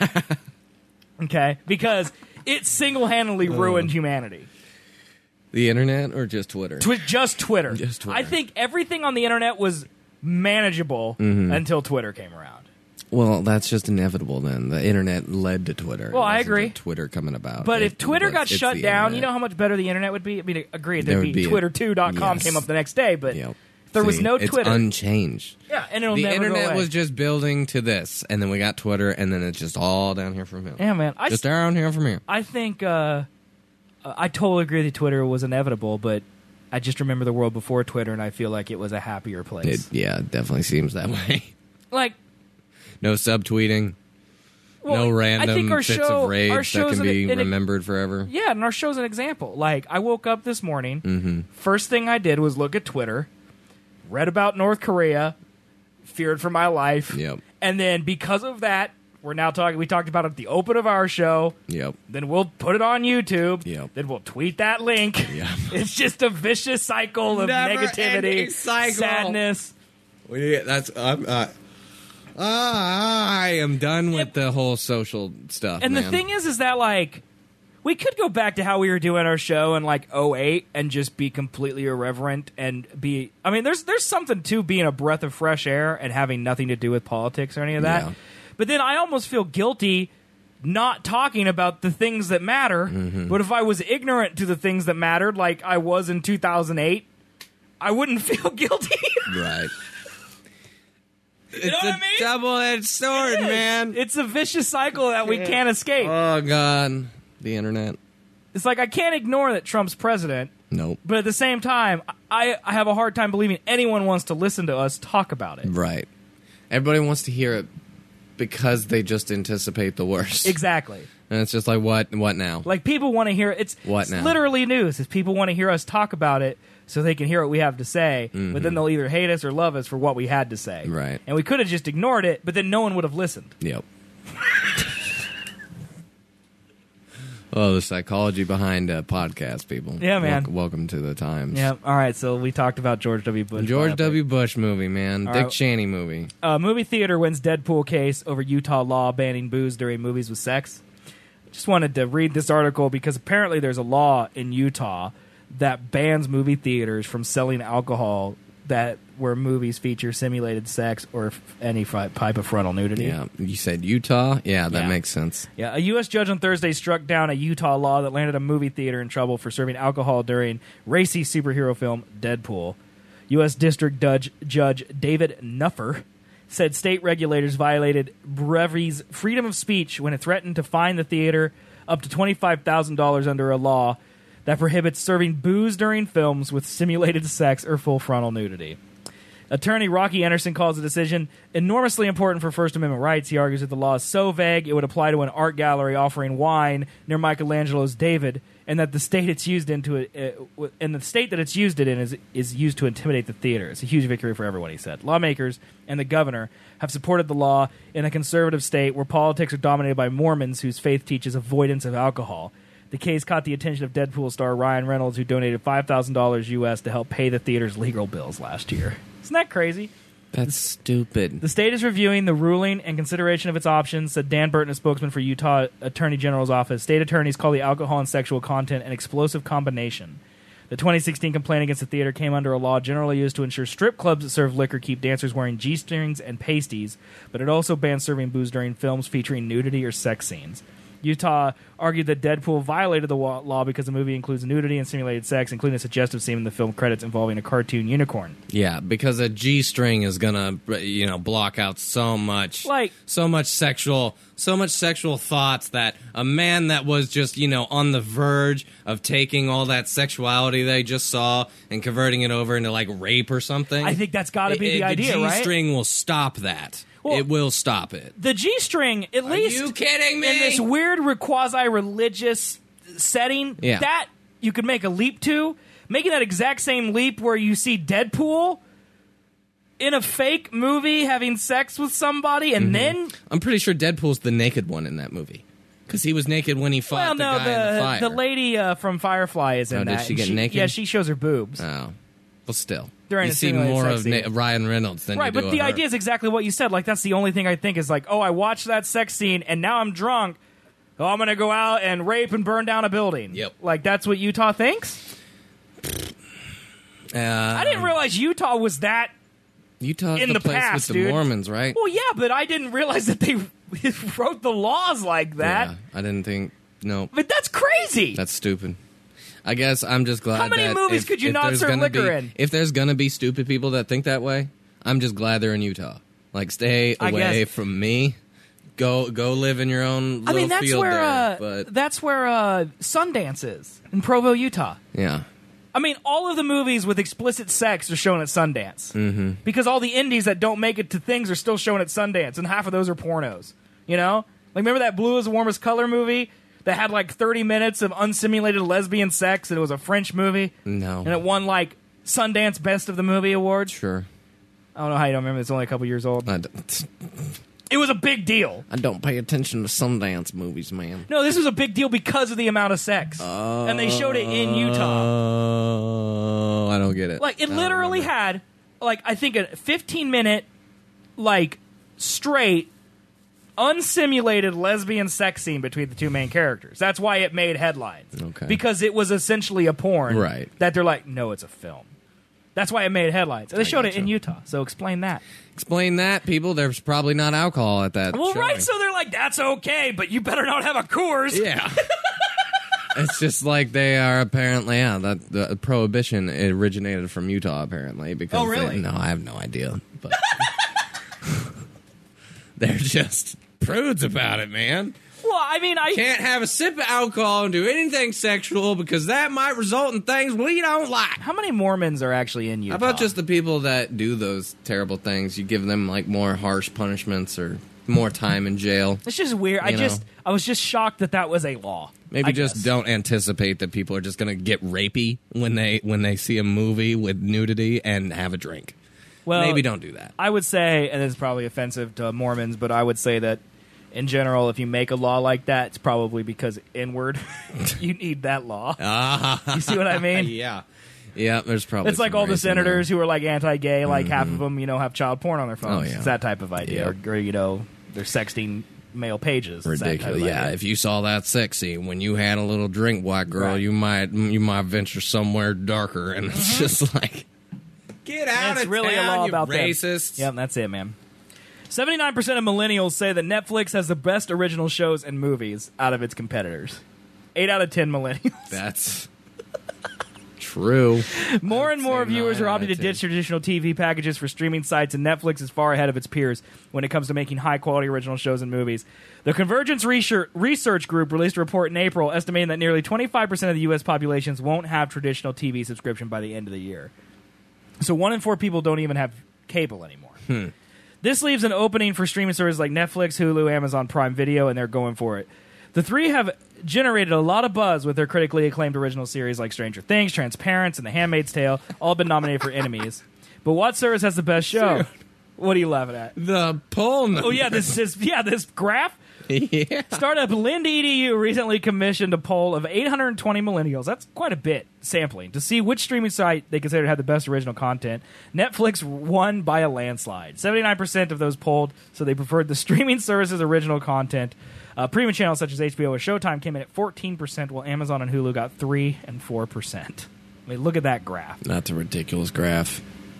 Okay? Because it single-handedly ruined humanity. The internet or just Twitter? Just Twitter. Just Twitter. I think everything on the internet was manageable until Twitter came around. Well, that's just inevitable then. The internet led to Twitter. Well, I agree. Twitter coming about. But if Twitter got shut down, you know how much better the internet would be? Agreed. There'd be Twitter2.com came up the next day, but there was no Twitter. It's unchanged. Yeah, and it'll never go away. The internet was just building to this, and then we got Twitter, and then it's just all down here from here. Yeah, man. Just down here from here. I think I totally agree that Twitter was inevitable, but I just remember the world before Twitter, and I feel like it was a happier place. It definitely seems that way. No subtweeting. No random fits of rage that can be remembered forever. Yeah, and our show's an example. I woke up this morning, first thing I did was look at Twitter, read about North Korea, feared for my life, Yep. and then because of that, We're now talking. We talked about it at the open of our show. Yep. Then we'll put it on YouTube. Yep. Then we'll tweet that link. Yep. It's just a vicious cycle of Never-ending negativity, cycle. sadness. I am done with the whole social stuff. And man. the thing is that like we could go back to how we were doing our show in like 2008 and just be completely irreverent and be. I mean, there's something to being a breath of fresh air and having nothing to do with politics or any of that. Yeah. But then I almost feel guilty not talking about the things that matter. Mm-hmm. But if I was ignorant to the things that mattered, like I was in 2008, I wouldn't feel guilty. Right. You know It's what a I mean? double-edged sword, It is. man. It's a vicious cycle that we can't escape. Oh, God. The internet. It's like I can't ignore that Trump's president, Nope. but at the same time, I have a hard time believing anyone wants to listen to us talk about it. Right. Everybody wants to hear it because they just anticipate the worst. Exactly. And it's just like, what now? Like people want to hear it's What now? literally news. Is people want to hear us talk about it so they can hear what we have to say, but then they'll either hate us or love us for what we had to say. Right. And we could have just ignored it, but then no one would have listened. Yep. Oh, the psychology behind podcasts, people. Yeah, man. Welcome to the times. Yeah. All right. So we talked about George W. Bush. George biopic. W. Bush movie, man. All Dick right. Cheney movie. Movie theater wins Deadpool case over Utah law banning booze during movies with sex. Just wanted to read this article because apparently there's a law in Utah that bans movie theaters from selling alcohol where movies feature simulated sex or any type of frontal nudity. Yeah. You said Utah? Yeah, that Yeah. makes sense. Yeah, a U.S. judge on Thursday struck down a Utah law that landed a movie theater in trouble for serving alcohol during racy superhero film Deadpool. U.S. District Judge David Nuffer said state regulators violated Brevi's freedom of speech when it threatened to fine the theater up to $25,000 under a law that prohibits serving booze during films with simulated sex or full frontal nudity. Attorney Rocky Anderson calls the decision enormously important for First Amendment rights. He argues that the law is so vague it would apply to an art gallery offering wine near Michelangelo's David, and that the state it's used and the state that it's used it in is used to intimidate the theater. It's a huge victory for everyone, he said. Lawmakers and the governor have supported the law in a conservative state where politics are dominated by Mormons whose faith teaches avoidance of alcohol. The case caught the attention of Deadpool star Ryan Reynolds, who donated $5,000 U.S. to help pay the theater's legal bills last year. Isn't that crazy? That's stupid. The state is reviewing the ruling and consideration of its options, said Dan Burton, a spokesman for Utah Attorney General's office. State attorneys call the alcohol and sexual content an explosive combination. The 2016 complaint against the theater came under a law generally used to ensure strip clubs that serve liquor keep dancers wearing G-strings and pasties, but it also bans serving booze during films featuring nudity or sex scenes. Utah argued that Deadpool violated the law because the movie includes nudity and simulated sex, including a suggestive scene in the film credits involving a cartoon unicorn. Yeah, because a G-string is gonna, block out so much sexual thoughts that a man that was just, on the verge of taking all that sexuality they just saw and converting it over into like rape or something. I think that's got to be the idea, right? The G-string will stop that. Well, it will stop it. The G-string, at least you kidding me? in this weird quasi-religious setting, Yeah. that you could make a leap to. Making that exact same leap where you see Deadpool in a fake movie having sex with somebody, and then... I'm pretty sure Deadpool's the naked one in that movie. Because he was naked when he fought the guy in the fire. the lady from Firefly is in that. Did she and get naked? Yeah, she shows her boobs. Oh. Well, still. During you a see simulated more sex of scene. Ryan Reynolds than Right, you do but of the her. idea is exactly what you said. Like, that's the only thing I think is like, oh, I watched that sex scene, and now I'm drunk. Oh, I'm going to go out and rape and burn down a building. Yep. Like, that's what Utah thinks? I didn't realize Utah was that... Utah's in the the place past, with the dude. Mormons, right? Well, yeah, but I didn't realize that they wrote the laws like that. Yeah, I didn't think... No, But that's crazy. that's stupid. I guess I'm just glad How many that movies if- could you if not there's serve gonna liquor be- in? If there's going to be stupid people that think that way, I'm just glad they're in Utah. Like, stay I away guess. from me. Go live in your own little I mean, that's field where there. But, that's where Sundance is in Provo, Utah. yeah. I mean, all of the movies with explicit sex are shown at Sundance. Mm-hmm. Because all the indies that don't make it to things are still shown at Sundance, and half of those are pornos. You know? Like, remember that Blue is the Warmest Color movie that had, like, 30 minutes of unsimulated lesbian sex, and it was a French movie? No. And it won, like, Sundance Best of the Movie Awards? Sure. I don't know how you don't remember. It's only a couple years old. I don't- It was a big deal. I don't pay attention to Sundance movies, man. No, this was a big deal because of the amount of sex. And they showed it in Utah. Oh, I don't get it. Like, it literally had, like, I think a 15-minute, like, straight, unsimulated lesbian sex scene between the two main characters. That's why it made headlines. Okay. Because it was essentially a porn. Right. That they're like, no, it's a film. That's why it made headlines. And they showed it in Utah. So explain that. Explain that, people. There's probably not alcohol at that. Well, showing. right. So they're like, that's okay, but you better not have a Coors. Yeah. It's just like they are apparently, the prohibition originated from Utah, apparently. Because Oh, really? no, I have no idea. But they're just prudes about it, man. Well, I mean, I Can't have a sip of alcohol and do anything sexual because that might result in things we don't like. How many Mormons are actually in Utah? How about just the people that do those terrible things? You give them like more harsh punishments or more time in jail. It's just weird. I was just shocked that was a law. Maybe I just guess. don't anticipate that people are just going to get rapey when they see a movie with nudity and have a drink. Well, Maybe don't do that. I would say, and it's probably offensive to Mormons, but I would say that in general, if you make a law like that, it's probably because inward you need that law. You see what I mean? Yeah. Yeah, there's probably It's like some all the reason senators who are like anti-gay, like half of them, have child porn on their phones. Oh, yeah. It's that type of idea. Yep. Or they're sexting male pages. It's that type Ridiculous. of Yeah, idea. if you saw that sex scene when you had a little drink, white girl, Right. you might venture somewhere darker, and it's just like, get out And it's of really town, a law you about them. racists. Yep, that's it, man. 79% of millennials say that Netflix has the best original shows and movies out of its competitors. 8 out of 10 millennials. That's true. More and more say viewers are 9 out opting of to 10. ditch traditional TV packages for streaming sites, and Netflix is far ahead of its peers when it comes to making high-quality original shows and movies. The Convergence Research Group released a report in April estimating that nearly 25% of the U.S. populations won't have traditional TV subscription by the end of the year. So 1 in 4 people don't even have cable anymore. This leaves an opening for streaming services like Netflix, Hulu, Amazon Prime Video, and they're going for it. The three have generated a lot of buzz with their critically acclaimed original series like Stranger Things, Transparent, and The Handmaid's Tale, all been nominated for Emmys. But what service has the best show? What are you laughing at? The poll numbers. Oh yeah, this graph. Yeah. Startup Lind.edu recently commissioned a poll of 820 millennials. That's quite a bit sampling to see which streaming site they consider to have the best original content. Netflix won by a landslide. 79% of those polled, so they preferred the streaming service's original content. Premium channels such as HBO or Showtime came in at 14%, while Amazon and Hulu got 3 and 4%. I mean, look at that graph. That's a ridiculous graph.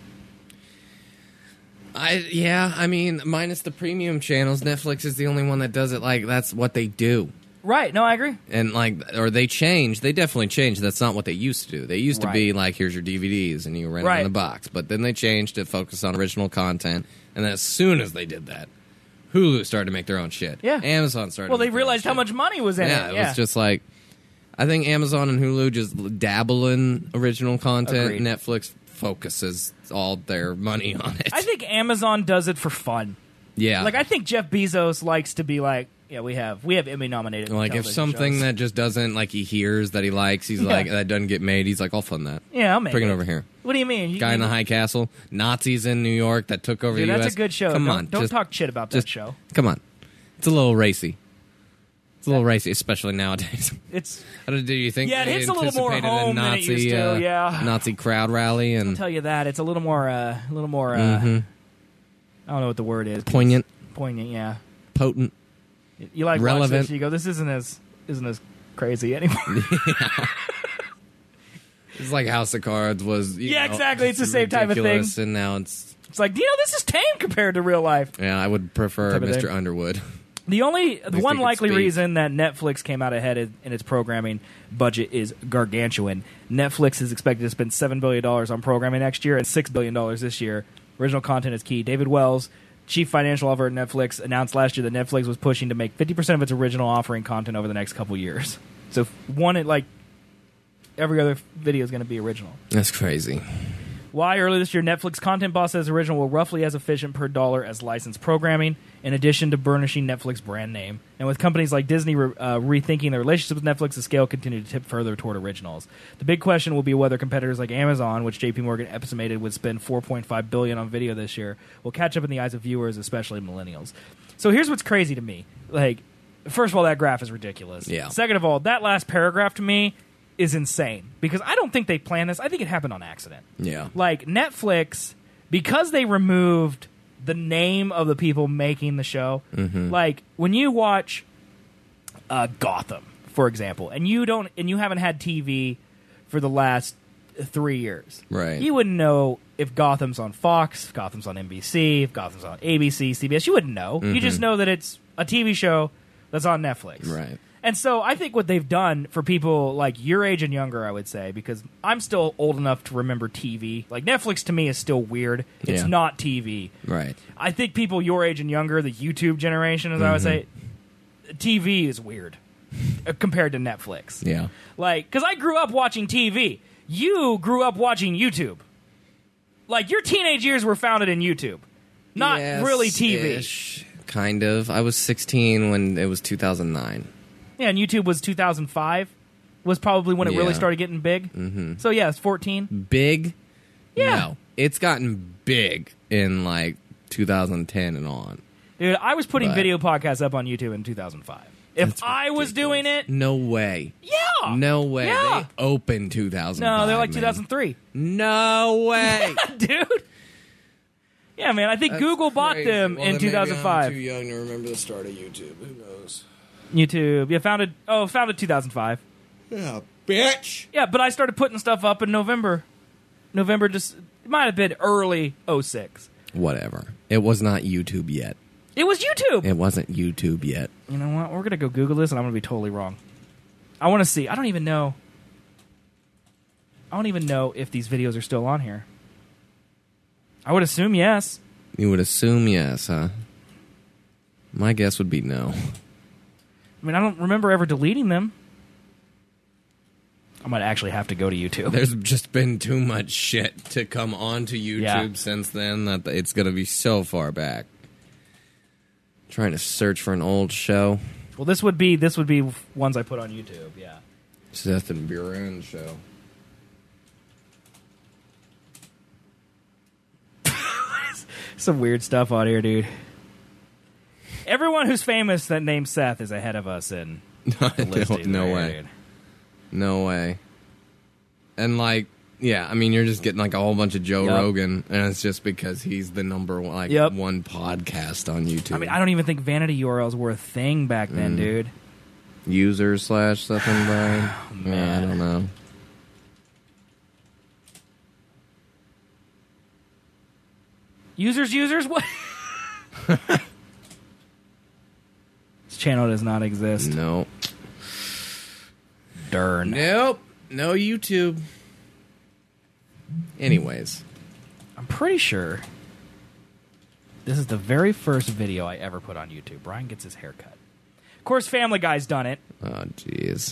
I mean, minus the premium channels, Netflix is the only one that does it. Like, that's what they do. Right? No, I agree. And or they changed. They definitely changed. That's not what they used to do. They used to be like, here's your DVDs, and you rent them Right. in the box. But then they changed to focus on original content. And then as soon as they did that, Hulu started to make their own shit. Yeah. Amazon started. Well, to they make their own realized how shit. much money was in Yeah, it. it was just like, I think Amazon and Hulu just dabble in original content. Agreed. Netflix focuses all their money on it. I think Amazon does it for fun. yeah. Like, I think Jeff Bezos likes to be like, yeah, we have Emmy nominated. Like, if television something shows. that just doesn't, like, he hears that he likes, he's like, that doesn't get made, he's like, I'll fund that. Yeah, I'll make Bring it it over here. What do you mean? Guy in the High Castle, Nazis in New York that took over Dude, the U.S. that's a good show. Come Don't- on. don't just- talk shit about that just- show. Come on. It's a little racy. It's a little racy, especially nowadays. It's Do you think Yeah, it they hits a little more anticipated home than it used to, yeah. Nazi crowd rally and tell you that it's a little more I don't know what the word is. poignant, Poignant, yeah. potent? You like Relevant. watch this, you go, this isn't as crazy anymore. It's like House of Cards was. You Yeah, know, exactly. It's the same type of thing. ridiculous, and now it's. It's like, this is tame compared to real life. Yeah, I would prefer Type of Mr. thing. Underwood. The one he could likely speak. reason that Netflix came out ahead in its programming budget is gargantuan. Netflix is expected to spend $7 billion on programming next year and $6 billion this year. Original content is key. David Wells, chief financial officer at Netflix, announced last year that Netflix was pushing to make 50% of its original offering content over the next couple years. So every other video is going to be original. That's crazy. Why earlier this year, Netflix content boss says original will roughly as efficient per dollar as licensed programming, in addition to burnishing Netflix brand name. And with companies like Disney rethinking their relationship with Netflix, the scale continued to tip further toward originals. The big question will be whether competitors like Amazon, which JP Morgan estimated would spend $4.5 billion on video this year, will catch up in the eyes of viewers, especially millennials. So here's what's crazy to me. Like, first of all, that graph is ridiculous. Yeah. Second of all, that last paragraph to me is insane because I don't think they planned this. I think it happened on accident. Yeah. Like, Netflix, because they removed the name of the people making the show, like, when you watch Gotham, for example, and you haven't had TV for the last 3 years, Right. you wouldn't know if Gotham's on Fox, if Gotham's on NBC, if Gotham's on ABC, CBS. You wouldn't know. You just know that it's a TV show that's on Netflix. Right. And so I think what they've done for people like your age and younger, I would say, because I'm still old enough to remember TV. Like, Netflix to me is still weird. It's Yeah. not TV. Right. I think people your age and younger, the YouTube generation, as I would say, TV is weird compared to Netflix. Yeah. Like, because I grew up watching TV. You grew up watching YouTube. Like, your teenage years were founded in YouTube, not really TV. Yes-ish, kind of. I was 16 when it was 2009. Yeah, and YouTube was 2005. Was probably when it really Yeah. started getting big. So yeah, it's 14. Big? Yeah. No. It's gotten big in like 2010 and on. Dude, I was putting But- video podcasts up on YouTube in 2005. If That's I was doing it, No way. yeah. No way. Yeah. They opened 2005. No, they're like man. 2003. No way. Dude. Yeah, man, I think Google bought them in 2005. I'm too young to remember the start of YouTube. Who knows? YouTube. Yeah, founded 2005. Yeah, bitch. Yeah, but I started putting stuff up in November. It might have been early 06. Whatever. It was not YouTube yet. It was YouTube. It wasn't YouTube yet. You know what? We're going to go Google this, and I'm going to be totally wrong. I want to see. I don't even know if these videos are still on here. I would assume yes. You would assume yes, huh? My guess would be no. I mean, I don't remember ever deleting them. I might actually have to go to YouTube. There's just been too much shit to come onto YouTube Yeah. since then that it's going to be so far back. Trying to search for an old show. Well, this would be ones I put on YouTube, yeah. Seth and Buren show. Some weird stuff on here, dude. Everyone who's famous that named Seth is ahead of us in the listing. No there, way. dude. No way. And like, yeah, I mean, you're just getting like a whole bunch of Joe Yep. Rogan, and it's just because he's the number one, like Yep. one podcast on YouTube. I mean, I don't even think vanity URLs were a thing back then, dude. User / something by. man. I don't know. Users? What? This channel does not exist. No. Darn. Nope. No YouTube. Anyways. I'm pretty sure this is the very first video I ever put on YouTube. Brian gets his hair cut. Of course, Family Guy's done it. Oh, jeez.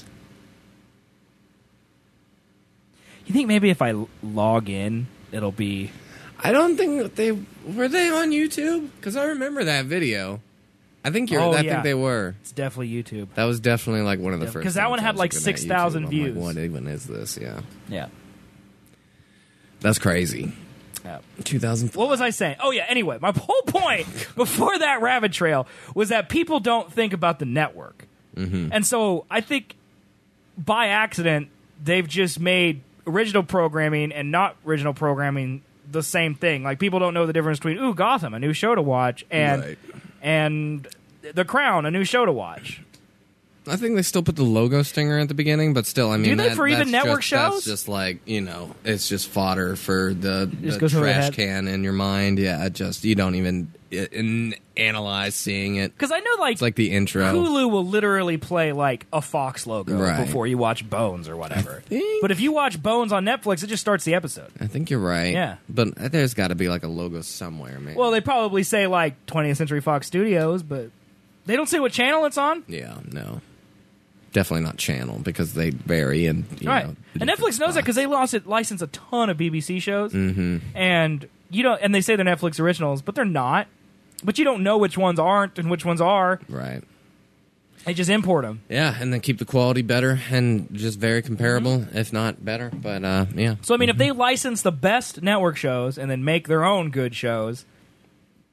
You think maybe if I log in, it'll be... I don't think that they were they on YouTube, because I remember that video. I think Oh, I yeah. think they were. It's definitely YouTube. That was definitely like one of the first. 'cause that one times had, I was like, looking at 6,000 YouTube. I'm views. Like, what even is this? Yeah, Yeah. that's crazy. Yeah. 2004. What was I saying? Oh, yeah, anyway, my whole point before that rabbit trail was that people don't think about the network. Mm-hmm. And so I think by accident, they've just made original programming and not original programming the same thing. Like, people don't know the difference between, Gotham, a new show to watch, and The Crown, a new show to watch. I think they still put the logo stinger at the beginning, but still, I mean, Do they for even network shows? That's just like, it's just fodder for the goes over the trash head. can in your mind. Yeah, you don't even analyze seeing it. Because I know, like, It's like the intro. Hulu will literally play, like, a Fox logo Right. before you watch Bones or whatever. think- But if you watch Bones on Netflix, it just starts the episode. I think you're right. Yeah. But there's got to be like a logo somewhere, man. Well, they probably say, like, 20th Century Fox Studios, but they don't say what channel it's on. yeah, no. Definitely not channel, because they vary and Right. And Netflix knows that because they license a ton of BBC shows. Mm-hmm. And and they say they're Netflix originals, but they're not. But you don't know which ones aren't and which ones are. Right. They just import them. Yeah, and then keep the quality better and just very comparable, if not better. But yeah. So, I mean, if they license the best network shows and then make their own good shows,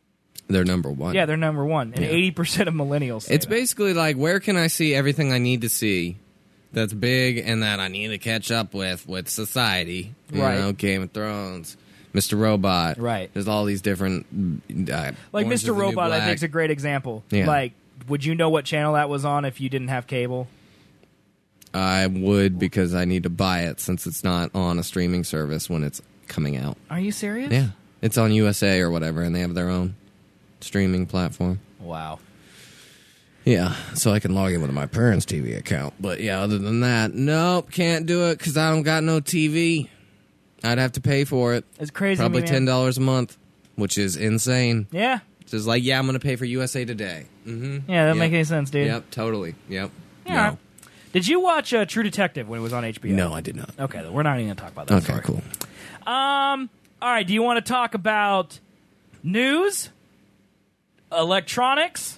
They're number one. Yeah, they're number one. And 80% of millennials say It's that. basically like, where can I see everything I need to see that's big and that I need to catch up with society? You Right. know, Game of Thrones, Mr. Robot. Right. There's all these different... Like Orange is the Mr. New Robot, I Black. think, is a great example. Yeah. Like, would you know what channel that was on if you didn't have cable? I would, because I need to buy it since it's not on a streaming service when it's coming out. Are you serious? Yeah. It's on USA or whatever, and they have their own streaming platform. Wow. Yeah, so I can log in with my parents' TV account. But yeah, other than that, nope, can't do it because I don't got no TV. I'd have to pay for it. It's crazy. Probably to me, man. $10 a month, which is insane. Yeah. It's just like, yeah, I'm going to pay for USA Today. Mm-hmm. Yeah, that doesn't Yep. make any sense, dude. Yep, totally. Yep. Yeah. No. Did you watch True Detective when it was on HBO? No, I did not. Okay, then we're not even going to talk about that. Okay, Sorry. cool. All right, do you want to talk about news? Electronics?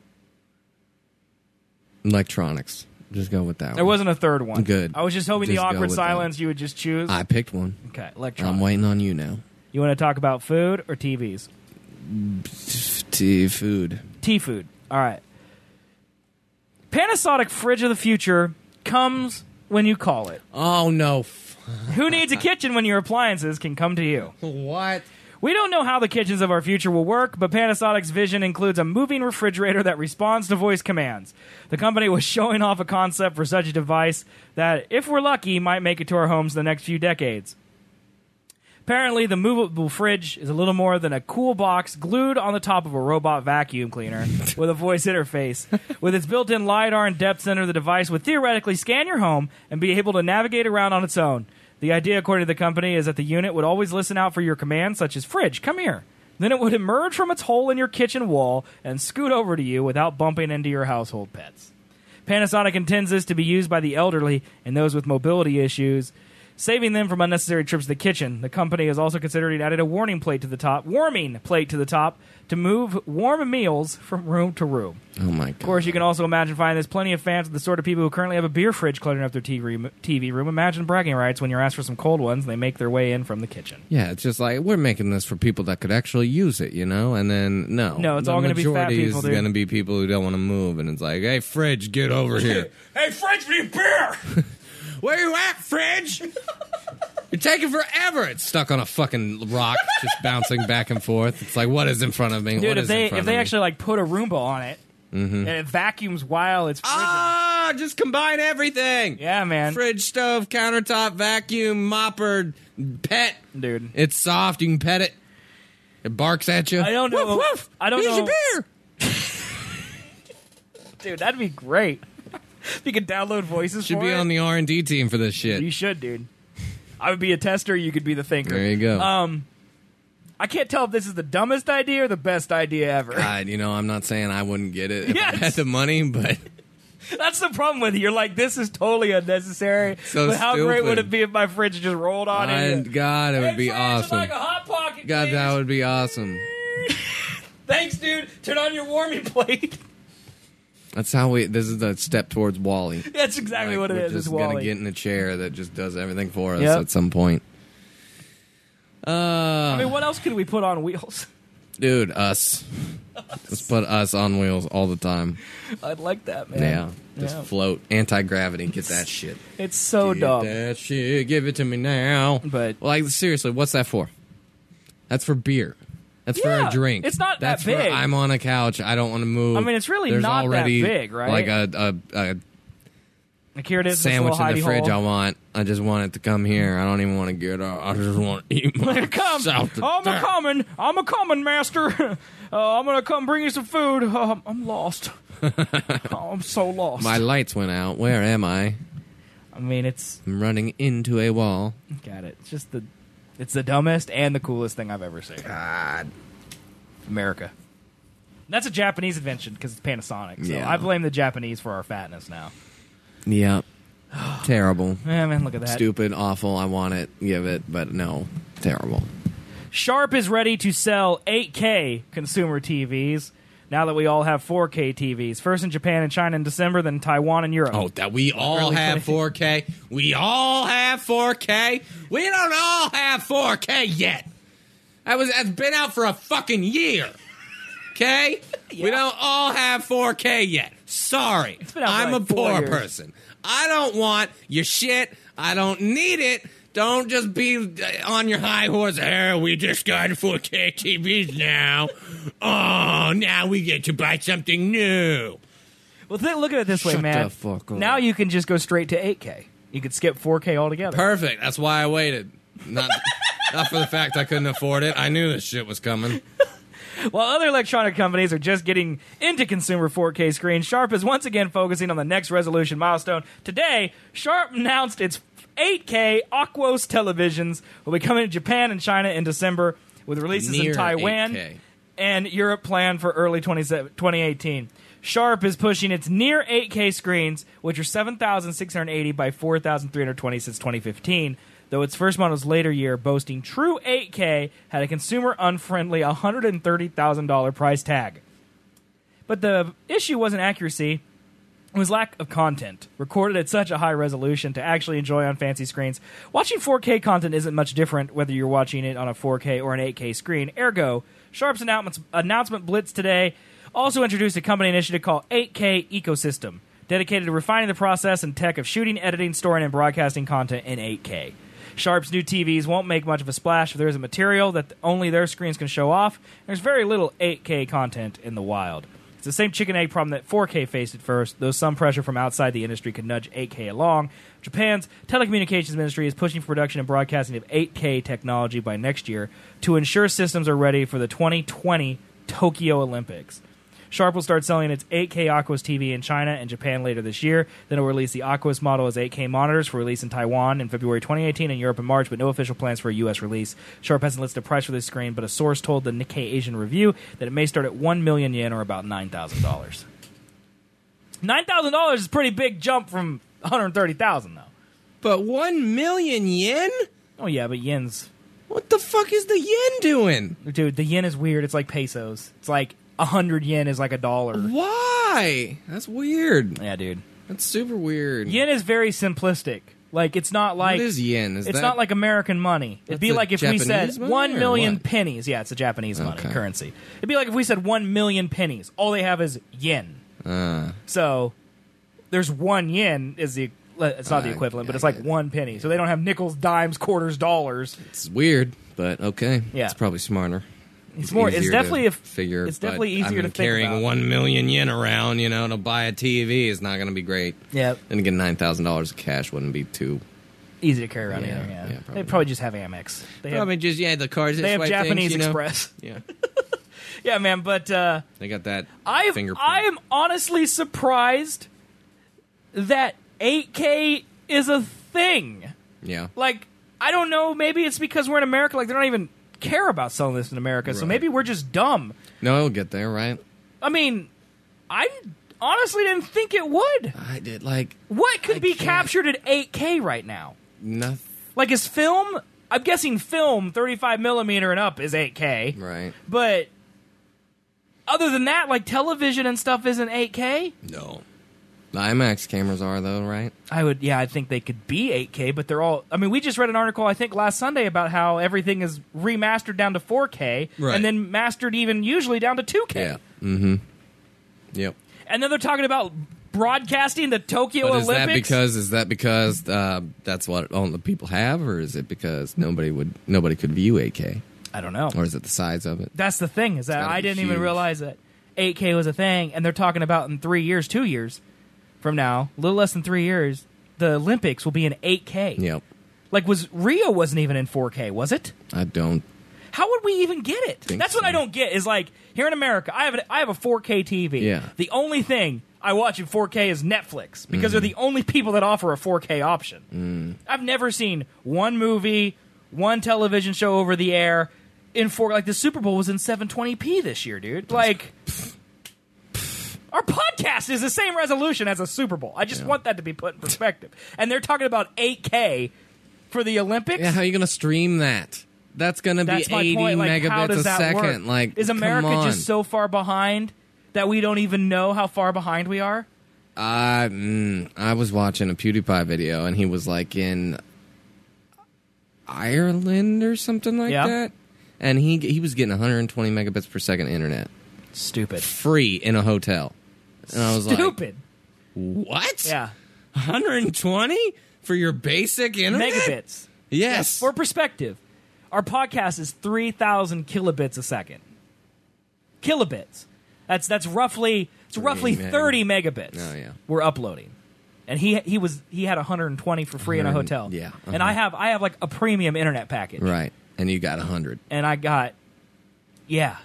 Electronics. Just go with that There one. wasn't a third one. Good. I was just hoping the Just go awkward with silence you would just choose. I picked one. Okay, I'm electronics. waiting on you now. You want to talk about food or TVs? Food. T-food. All right. Panasonic Fridge of the Future comes when you call it. Oh, no. Who needs a kitchen when your appliances can come to you? What? We don't know how the kitchens of our future will work, but Panasonic's vision includes a moving refrigerator that responds to voice commands. The company was showing off a concept for such a device that, if we're lucky, might make it to our homes in the next few decades. Apparently, the movable fridge is a little more than a cool box glued on the top of a robot vacuum cleaner with a voice interface. With its built-in LiDAR and depth sensor, the device would theoretically scan your home and be able to navigate around on its own. The idea, according to the company, is that the unit would always listen out for your commands, such as, "Fridge, come here." Then it would emerge from its hole in your kitchen wall and scoot over to you without bumping into your household pets. Panasonic intends this to be used by the elderly and those with mobility issues, saving them from unnecessary trips to the kitchen. The company is also considering adding a warming plate to the top to move warm meals from room to room. Oh, my God. Of course, you can also imagine finding there's plenty of fans of the sort of people who currently have a beer fridge cluttering up their TV room. Imagine bragging rights when you're asked for some cold ones and they make their way in from the kitchen. Yeah, it's just like, we're making this for people that could actually use it, you know? And then, no. No, it's all gonna be fat majority people, is dude. going to be people who don't want to move, and it's like, hey, fridge, get over here. Hey, fridge, we need beer! Where you at, fridge? You're taking forever. It's stuck on a fucking rock, just bouncing back and forth. It's like, what is in front of me? Dude, What if is in they front if of they me? actually like put a Roomba on it and it vacuums while it's fridging. Just combine everything. Yeah, man. Fridge, stove, countertop, vacuum, mopper, pet. Dude. It's soft. You can pet it. It barks at you. I don't know. Woof, woof. I don't Here's know. your beer. Dude, that'd be great. If you could download voices Should for be it. on the R&D team for this shit. You should, dude. I would be a tester. You could be the thinker. There you go. I can't tell if this is the dumbest idea or the best idea ever. God, you know, I'm not saying I wouldn't get it if Yes. I had the money, but That's the problem with it. You're like, this is totally unnecessary. So but how great stupid. would it be if my fridge just rolled on in? God, it would be Fridge, I'd awesome. like a hot pocket, God, please. that would be awesome. Thanks, dude. Turn on your warming plate. That's how this is the step towards Wall-E. That's exactly what it we're is. just It's gonna Wall-E. get in a chair that just does everything for us Yep. at some point. I mean, what else could we put on wheels? Dude, us. Let's put us on wheels all the time. I'd like that, man. Yeah, just Yeah. float. Anti-gravity, get that shit. It's so Get dumb. that shit, give it to me now. But like, seriously, what's that for? That's for beer. That's for Yeah, a drink. it's not that That's big. For I'm on a couch. I don't want to move. I mean, it's really There's not that already big, right? Like a Like here it is, sandwich this in little the fridge. hidey I just want it to come here. I don't even want to get up. I just want to eat hole. Come, myself to I'm a death. coming, master. I'm gonna come bring you some food. I'm lost. I'm so lost. My lights went out. Where am I? I mean, it's I'm running into a wall. got it. It's just it's the dumbest and the coolest thing I've ever seen. God. America. That's a Japanese invention because it's Panasonic. So Yeah. I blame the Japanese for our fatness now. Yeah. Terrible. Yeah, man, look at that. Stupid, awful. I want it. Give it. But no. Terrible. Sharp is ready to sell 8K consumer TVs now that we all have 4K TVs. First in Japan and China in December, then Taiwan and Europe. Oh, that we all Early have 4K. We all have 4K. We don't all have 4K yet. That's been out for a fucking year. Okay? We don't all have 4K yet. Sorry. been out for I'm like a 4 poor years. person. I don't want your shit. I don't need it. Don't just be on your high horse. Oh, we just got 4K TVs now. Oh, now we get to buy something new. Well, look at it this way, Shut man. the fuck up. Now you can just go straight to 8K. You could skip 4K altogether. Perfect. That's why I waited. Not for the fact I couldn't afford it. I knew this shit was coming. While other electronic companies are just getting into consumer 4K screens, Sharp is once again focusing on the next resolution milestone. Today, Sharp announced its 8K Aquos televisions will be coming to Japan and China in December, with releases Near in Taiwan 8K. and Europe planned for early 2018. Sharp is pushing its near 8K screens, which are 7,680 by 4,320 since 2015. Though its first model's later year, boasting true 8K, had a consumer-unfriendly $130,000 price tag. But the issue wasn't accuracy, it was lack of content, recorded at such a high resolution to actually enjoy on fancy screens. Watching 4K content isn't much different whether you're watching it on a 4K or an 8K screen. Ergo, Sharp's announcement blitz today also introduced a company initiative called 8K Ecosystem, dedicated to refining the process and tech of shooting, editing, storing, and broadcasting content in 8K. Sharp's new TVs won't make much of a splash if there isn't material that only their screens can show off. There's very little 8K content in the wild. It's the same chicken egg problem that 4K faced at first, though some pressure from outside the industry could nudge 8K along. Japan's telecommunications ministry is pushing for production and broadcasting of 8K technology by next year to ensure systems are ready for the 2020 Tokyo Olympics. Sharp will start selling its 8K Aquos TV in China and Japan later this year. Then it will release the Aquos model as 8K monitors for release in Taiwan in February 2018 and Europe in March, but no official plans for a U.S. release. Sharp hasn't listed a price for this screen, but a source told the Nikkei Asian Review that it may start at 1 million yen or about $9,000. $9,000 is a pretty big jump from $130,000, though. But 1 million yen? Oh, yeah, but yen's... What the fuck is the yen doing? Dude, the yen is weird. It's like pesos. It's like 100 yen is like $1. Why? That's weird. Yeah, dude. That's super weird. Yen is very simplistic. Like, it's not like... What is yen? It's not like American money. It'd be That's like if we Japanese said money 1 or million what? pennies. Yeah, it's a Japanese money, Okay. currency. It'd be like if we said 1 million pennies. All they have is yen. So, there's 1 yen is the... It's not the equivalent, but it's like 1 penny. So they don't have nickels, dimes, quarters, dollars. It's weird, but okay. Yeah. It's probably smarter. It's more. It's easier definitely to a figure. It's definitely but, easier I mean, to think carrying about. 1 million yen around, to buy a TV is not going to be great. Yeah, And again, $9,000 of cash wouldn't be too. easy to carry around Yeah, either. yeah, They probably probably just have Amex. They have, Probably just the cards. they have Japanese Express. Yeah, Yeah, man. But they got that I fingerprint. am honestly surprised that 8K is a thing. Yeah, Like, I don't know. Maybe it's because we're in America. Like, they don't even care about selling this in America. So Right. maybe we're just dumb. no, it'll get there, right? I mean, I honestly didn't think it would. I did What could I be can't- captured at 8K right now? nothing. Like, is film? I'm guessing film 35 millimeter and up is 8K. Right? But other than that, like television and stuff isn't 8K. No. The IMAX cameras are though, right? I think they could be 8K, but they're all. I mean, we just read an article I think last Sunday about how everything is remastered down to 4K, Right. and then mastered even usually down to 2K. Yeah. Mm-hmm. Yep. And then they're talking about broadcasting the Tokyo But Olympics. is that because that's what all the people have, or is it because nobody could view 8K, I don't know. or is it the size of it? That's the thing, is that gotta I be didn't even huge. realize that 8K was a thing, and they're talking about in 3 years, 2 years from now, a little less than 3 years, the Olympics will be in 8K. Yep. Like, Rio wasn't even in 4K, was it? I don't. How would we even get it? Think That's what so. I don't get, is like, here in America, I have a 4K TV. Yeah. The only thing I watch in 4K is Netflix, because they're the only people that offer a 4K option. I've never seen one movie, one television show over the air in 4K. Like, the Super Bowl was in 720p this year, dude. Like, our podcast is the same resolution as a Super Bowl. I just want that to be put in perspective. And they're talking about 8K for the Olympics? Yeah, how are you going to stream that? That's going to be That's my 80 point. Like, how megabits does a that second. work? Like, is America come on. just so far behind that we don't even know how far behind we are? I was watching a PewDiePie video, and he was like in Ireland or something like Yeah. that, and he was getting 120 megabits per second internet. Stupid. free in a hotel. And I was like, Stupid. what? Yeah. 120 for your basic internet? Megabits. Yes. For perspective, our podcast is 3,000 kilobits a second. Kilobits. That's roughly 30 megabits. Oh, yeah. We're uploading. And he had 120 for free in a hotel. Yeah. And I have like a premium internet package. Right. And you got 100. And I got Yeah,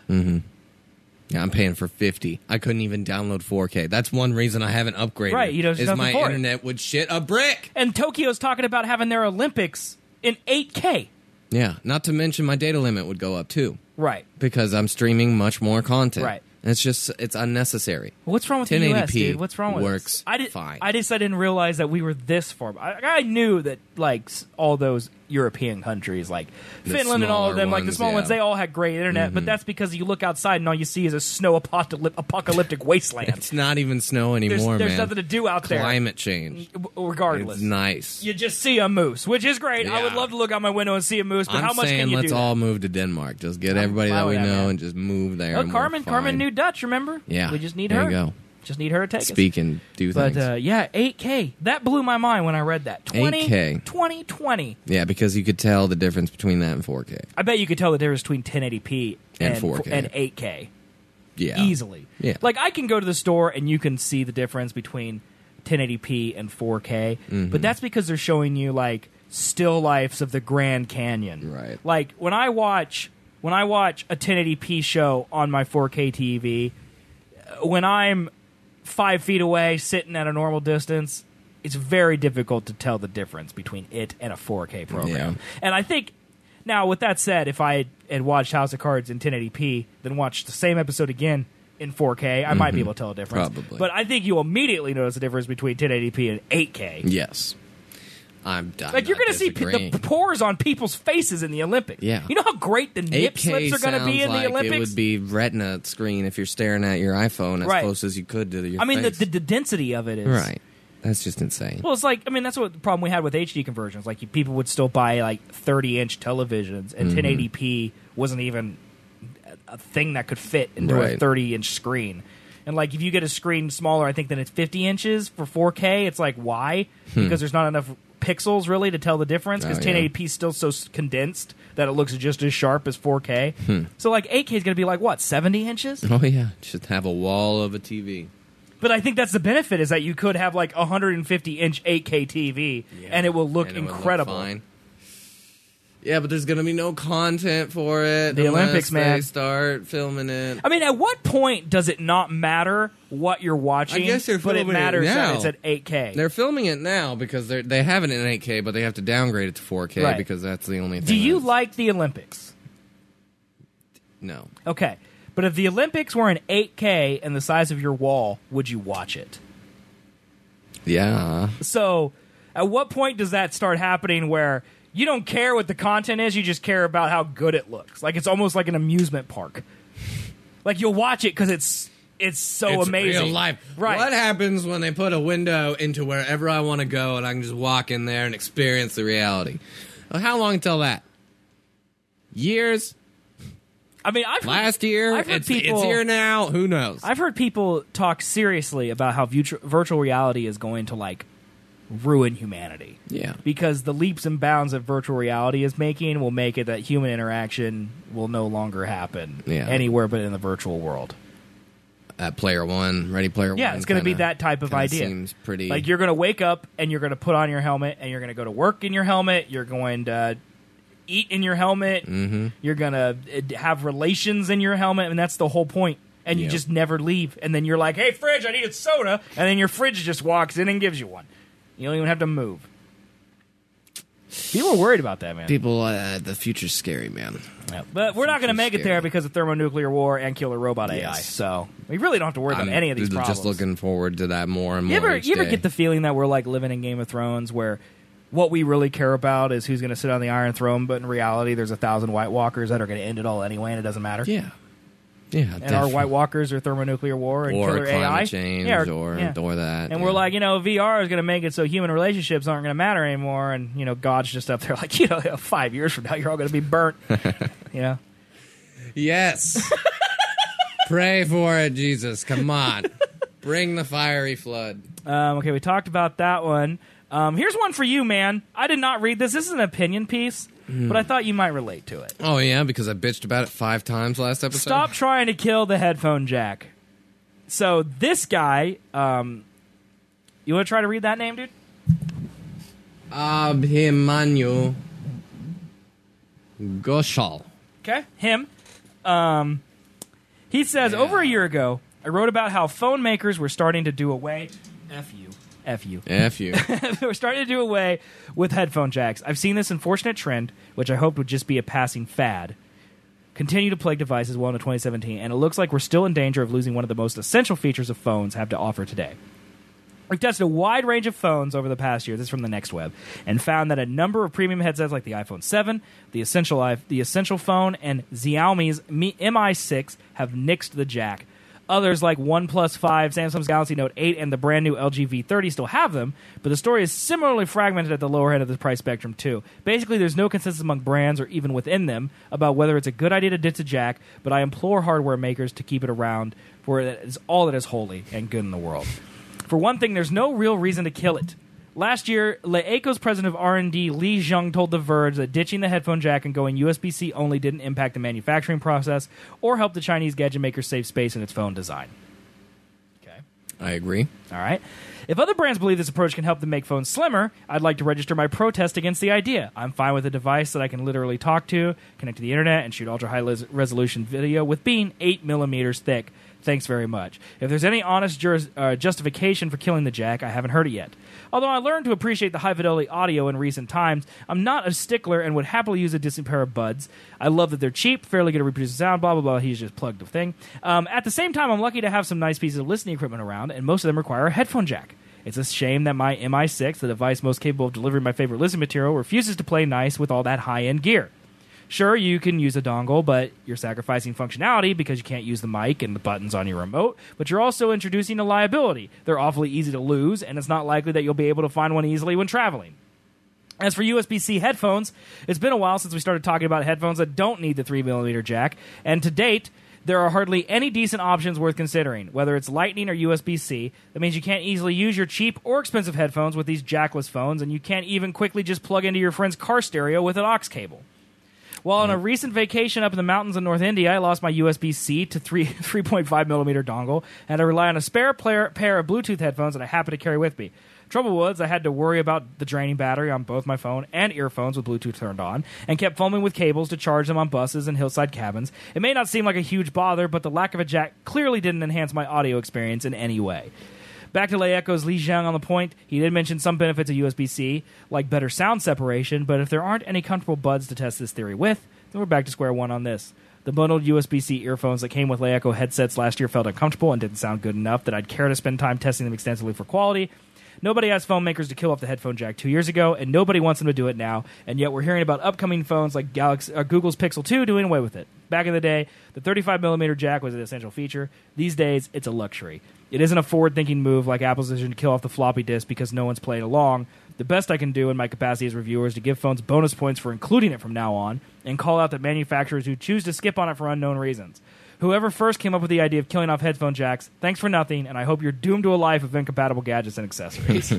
I'm paying for 50. I couldn't even download 4K. That's one reason I haven't upgraded. Right, you don't just is nothing my for it. internet would shit a brick. And Tokyo's talking about having their Olympics in 8K. Yeah, not to mention my data limit would go up too Right. because I'm streaming much more content. Right. And it's unnecessary. What's wrong with the 1080p US, dude? What's wrong with works us? fine. I didn't realize that we were this far. I knew that like all those European countries, like The Finland and all of smaller them, like the ones, small yeah. ones, they all had great internet. But that's because you look outside and all you see is a snow apocalyptic wasteland. It's not even snow anymore, There's man. nothing to do out there. Climate change. Regardless, It's nice. you just see a moose, which is great. I would Yeah. love to look out my window and see a moose, but I'm how much saying can you let's do? all move to Denmark. Just get everybody fine that we with that, know man. and just move there. Oh, and we're Carmen fine. knew Dutch. Remember? Yeah. we just need There her. you go. Just need her to take us. Speak and do But things. yeah, 8K. That blew my mind when I read that. 8K. 2020. Yeah, because you could tell the difference between that and 4K. I bet you could tell the difference between 1080p And 4K. and 8K Yeah. easily. Yeah. Like I can go to the store and you can see the difference between 1080p and 4K, Mm-hmm. but that's because they're showing you like still lifes of the Grand Canyon. Right. Like when I watch a 1080p show on my 4K TV, when I'm 5 feet away, sitting at a normal distance, it's very difficult to tell the difference between it and a 4K program. Yeah. And I think, now with that said, if I had watched House of Cards in 1080p, then watched the same episode again in 4K, I might be able to tell a difference. Probably. But I think you'll immediately notice the difference between 1080p and 8K. Yes. I'm Like you're going to see the pores on people's faces in the Olympics. Yeah. You know how great the nip 8K slips are going to be in sounds the like Olympics? It would be retina screen if you're staring at your iPhone as Right. close as you could to your I mean, face. the density of it is Right. That's just insane. Well, it's like, I mean, that's what the problem we had with HD conversions. Like, people would still buy like 30-inch televisions, and 1080p wasn't even a thing that could fit into a Right. 30-inch screen. And like, if you get a screen smaller, I think than it's 50 inches for 4K, it's like, why? Because there's not enough pixels really to tell the difference. Because Oh, yeah. 1080p is still so condensed that it looks just as sharp as 4K. So like, 8K is going to be like what, 70 inches? Oh yeah, just have a wall of a TV. But I think that's the benefit, is that you could have like 150-inch 8K TV, and it will look And it would incredible. fine. Yeah, but there's gonna be no content for it. The unless Olympics, man. They start filming it. I mean, at what point does it not matter what you're watching? I guess they're but it filming it matters that now. it's at 8K. They're filming it now because they have it in 8K, but they have to downgrade it to 4K Right. because that's the only thing. Do you that's- like the Olympics? No. Okay, but if the Olympics were in 8K and the size of your wall, would you watch it? Yeah. So, at what point does that start happening where you don't care what the content is, you just care about how good it looks? Like, it's almost like an amusement park. Like, you'll watch it because it's so It's amazing. real life. Right. What happens when they put a window into wherever I want to go and I can just walk in there and experience the reality? Well, how long until that? Years? I mean, Last year? I've heard It's people, here now? Who knows? I've heard people talk seriously about how virtual reality is going to, like, ruin humanity. Yeah. Because the leaps and bounds that virtual reality is making will make it that human interaction will no longer happen anywhere but in the virtual world. Player One, Ready Player One. Yeah, it's going to be that type of idea. Seems pretty. Like, you're going to wake up and you're going to put on your helmet and you're going to go to work in your helmet. You're going to eat in your helmet. Mm-hmm. You're going to have relations in your helmet, and that's the whole point. And you Yep. just never leave. And then you're like, hey, fridge, I need a soda. And then your fridge just walks in and gives you one. You don't even have to move. People are worried about that, man. People, the future's scary, man. Yeah. But we're not going to make it scary. there because of thermonuclear war and killer robot AI. Yes. So we really don't have to worry about any of these problems. Just looking forward to that more and more. You each ever day. get the feeling that we're like living in Game of Thrones, where what we really care about is who's going to sit on the Iron Throne, but in reality, there's 1,000 White Walkers that are going to end it all anyway, and it doesn't matter. Yeah. Yeah. And our White Walkers are thermonuclear war and or killer climate AI. change, Yeah, or that. And we're like, VR is going to make it so human relationships aren't going to matter anymore, and God's just up there like, 5 years from now, you're all going to be burnt. Yes. Pray for it, Jesus. Come on. Bring the fiery flood. Okay, we talked about that one. Here's one for you, man. I did not read this. This is an opinion piece, but I thought you might relate to it. Oh, yeah, because I bitched about it 5 times last episode? Stop trying to kill the headphone jack. So this guy, you want to try to read that name, dude? Abhimanyu Ghoshal. Okay, him. He says, over a year ago, I wrote about how phone makers were starting to do away... F you. We're starting to do away with headphone jacks. I've seen this unfortunate trend, which I hoped would just be a passing fad, continue to plague devices well into 2017, and it looks like we're still in danger of losing one of the most essential features of phones have to offer today. We've tested a wide range of phones over the past year, this is from the Next Web, and found that a number of premium headsets like the iPhone 7, the Essential Phone, and Xiaomi's Mi 6 have nixed the jack. Others like OnePlus 5, Samsung's Galaxy Note 8, and the brand new LG V30 still have them, but the story is similarly fragmented at the lower end of the price spectrum too. Basically, there's no consensus among brands or even within them about whether it's a good idea to ditch a jack, but I implore hardware makers to keep it around, for it is all that is holy and good in the world. For one thing, there's no real reason to kill it. Last year, Leeco's president of R&D, Li Zheng, told The Verge that ditching the headphone jack and going USB-C only didn't impact the manufacturing process or help the Chinese gadget maker save space in its phone design. Okay. I agree. All right. If other brands believe this approach can help them make phones slimmer, I'd like to register my protest against the idea. I'm fine with a device that I can literally talk to, connect to the internet, and shoot ultra-high-resolution video with being 8 millimeters thick. Thanks very much. If there's any honest justification for killing the jack, I haven't heard it yet. Although I learned to appreciate the high-fidelity audio in recent times, I'm not a stickler and would happily use a decent pair of buds. I love that they're cheap, fairly good at reproducing sound, blah, blah, blah. He's just plugged the thing. At the same time, I'm lucky to have some nice pieces of listening equipment around, and most of them require a headphone jack. It's a shame that my Mi 6, the device most capable of delivering my favorite listening material, refuses to play nice with all that high-end gear. Sure, you can use a dongle, but you're sacrificing functionality because you can't use the mic and the buttons on your remote, but you're also introducing a liability. They're awfully easy to lose, and it's not likely that you'll be able to find one easily when traveling. As for USB-C headphones, it's been a while since we started talking about headphones that don't need the 3mm jack, and to date, there are hardly any decent options worth considering, whether it's Lightning or USB-C. That means you can't easily use your cheap or expensive headphones with these jackless phones, and you can't even quickly just plug into your friend's car stereo with an aux cable. While on a recent vacation up in the mountains of North India, I lost my USB-C to 3.5mm dongle, and I rely on a spare pair of Bluetooth headphones that I happen to carry with me. Trouble was, I had to worry about the draining battery on both my phone and earphones with Bluetooth turned on, and kept fumbling with cables to charge them on buses and hillside cabins. It may not seem like a huge bother, but the lack of a jack clearly didn't enhance my audio experience in any way. Back to Leeco's Li Zheng on the point, he did mention some benefits of USB-C, like better sound separation, but if there aren't any comfortable buds to test this theory with, then we're back to square one on this. The bundled USB-C earphones that came with Leeco headsets last year felt uncomfortable and didn't sound good enough that I'd care to spend time testing them extensively for quality. Nobody asked phone makers to kill off the headphone jack 2 years ago, and nobody wants them to do it now, and yet we're hearing about upcoming phones like Google's Pixel 2 doing away with it. Back in the day, the 35mm jack was an essential feature. These days, it's a luxury. It isn't a forward-thinking move like Apple's decision to kill off the floppy disk because no one's playing along. The best I can do in my capacity as reviewer is to give phones bonus points for including it from now on, and call out the manufacturers who choose to skip on it for unknown reasons. Whoever first came up with the idea of killing off headphone jacks, thanks for nothing, and I hope you're doomed to a life of incompatible gadgets and accessories.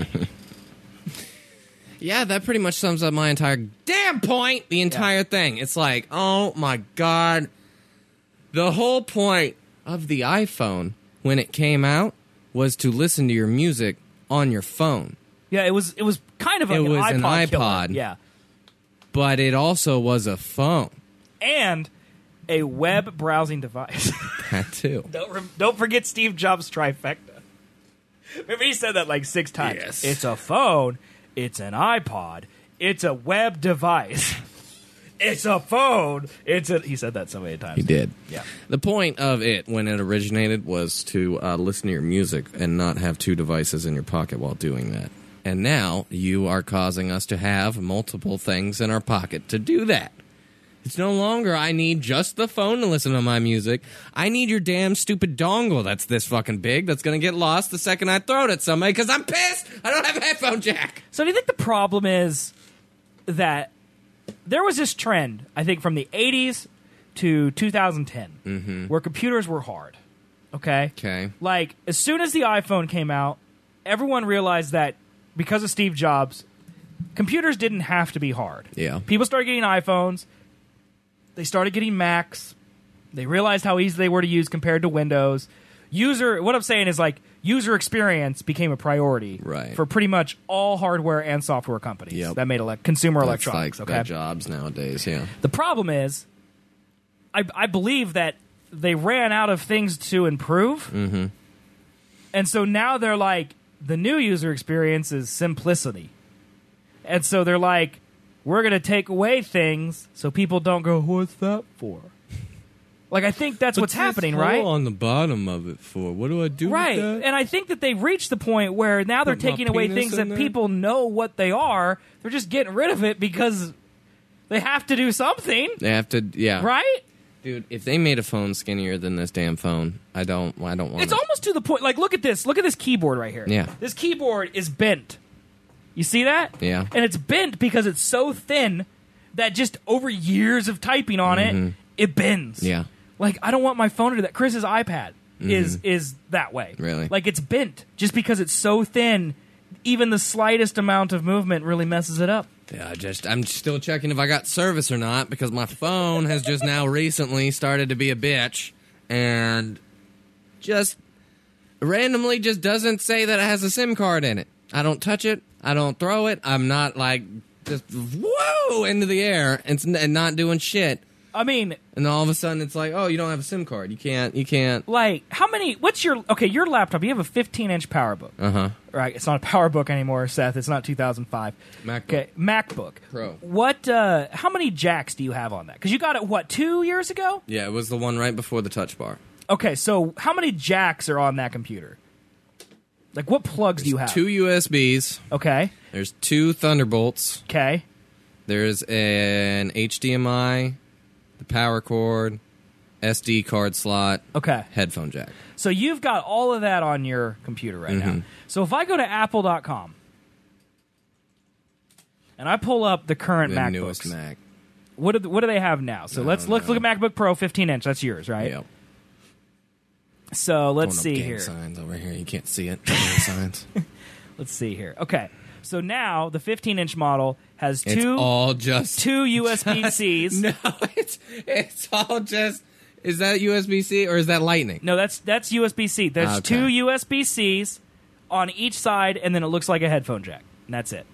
Yeah, that pretty much sums up my entire damn point, the entire thing. It's like, oh my God. The whole point of the iPhone, when it came out, was to listen to your music on your phone. Yeah, it was kind of like an iPod. Killer. Yeah. But it also was a phone. And a web browsing device. That too. Don't forget Steve Jobs' trifecta. Remember he said that like 6 times. Yes. It's a phone. It's an iPod. It's a web device. It's a phone. He said that so many times. He did. Yeah. The point of it, when it originated, was to listen to your music and not have 2 devices in your pocket while doing that. And now you are causing us to have multiple things in our pocket to do that. It's no longer, I need just the phone to listen to my music. I need your damn stupid dongle that's this fucking big that's going to get lost the second I throw it at somebody because I'm pissed I don't have a headphone jack. So do you think the problem is that there was this trend, I think, from the 80s to 2010, where computers were hard. Okay? Okay. Like, as soon as the iPhone came out, everyone realized that because of Steve Jobs, computers didn't have to be hard. Yeah. People started getting iPhones. They started getting Macs. They realized how easy they were to use compared to Windows. What I'm saying is, like, user experience became a priority for pretty much all hardware and software companies that made consumer electronics. Like okay, their jobs nowadays. Yeah. The problem is, I believe that they ran out of things to improve, and so now they're like, the new user experience is simplicity, and so they're like, we're going to take away things so people don't go, what's that for? Like, I think that's what's happening, right? On the bottom of it for what do I do? Right, with that? and I think that they've reached the point where now they're Put my taking away penis things in that there? people know what they are. They're just getting rid of it because they have to do something, They have to, yeah. right? Dude, if they made a phone skinnier than this damn phone, I don't want It's it. almost to the point. Like, look at this keyboard right here. Yeah. This keyboard is bent. You see that? Yeah. And it's bent because it's so thin that just over years of typing on it, it bends. Yeah. Like, I don't want my phone to do that. Chris's iPad is that way. Really? Like, it's bent just because it's so thin. Even the slightest amount of movement really messes it up. Yeah, I'm still checking if I got service or not because my phone has just now recently started to be a bitch and just randomly just doesn't say that it has a SIM card in it. I don't touch it. I don't throw it. I'm not like just whoa into the air and not doing shit. I mean, and all of a sudden it's like, oh, you don't have a SIM card. You can't. Like, your laptop? You have a 15-inch PowerBook. Right, it's not a PowerBook anymore, Seth. It's not 2005. MacBook. Okay, MacBook Pro. How many jacks do you have on that? Because you got it, 2 years ago? Yeah, it was the one right before the touch bar. Okay, so how many jacks are on that computer? Like, what plugs do you have? 2 USBs. Okay. There's 2 Thunderbolts. Okay. There's an HDMI, the power cord, SD card slot, okay, headphone jack. So you've got all of that on your computer right now. So if I go to apple.com and I pull up the current MacBooks, newest Mac. What do they have now? So let's look at MacBook Pro 15-inch. That's yours, right? Yep. So let's see gang here. Signs over here. You can't see it. Gang signs. Let's see here. Okay. So now the 15-inch model has It's all just two USB-Cs. No, it's all just. Is that USB-C or is that Lightning? No, that's USB-C. There's 2 USB-Cs on each side, and then it looks like a headphone jack. And that's it.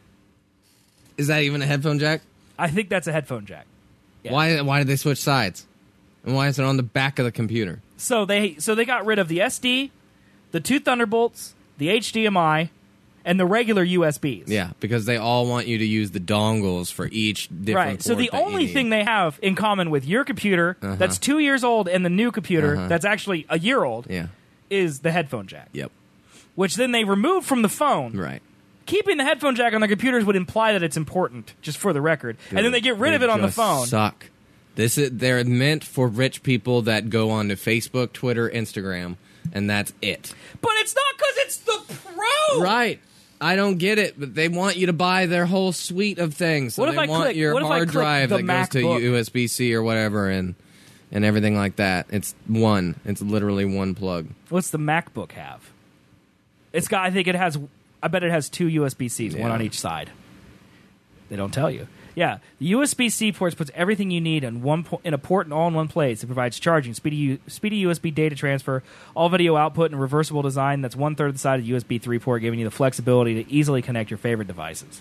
Is that even a headphone jack? I think that's a headphone jack. Yeah. Why did they switch sides? And why is it on the back of the computer? So they got rid of the SD, the 2 Thunderbolts, the HDMI, and the regular USBs. Yeah, because they all want you to use the dongles for each different right. So the only thing they have in common with your computer that's 2 years old and the new computer that's actually a year old is the headphone jack. Yep. Which then they removed from the phone. Right. Keeping the headphone jack on their computers would imply that it's important, just for the record. And then they get rid of it on the phone. Suck. They're meant for rich people that go onto Facebook, Twitter, Instagram, and that's it. But it's not because it's the Pro! Right. I don't get it, but they want you to buy their whole suite of things. So What if they I want click- your what if I hard click drive the that goes to MacBook? USB-C or whatever and everything like that. It's one. It's literally one plug. What's the MacBook have? It's got. I bet it has 2 USB-Cs, one on each side. They don't tell you. Yeah, the USB-C ports puts everything you need in a port and all in one place. It provides charging, speedy USB data transfer, all video output, and reversible design. That's 1/3 the size of the USB 3 port, giving you the flexibility to easily connect your favorite devices.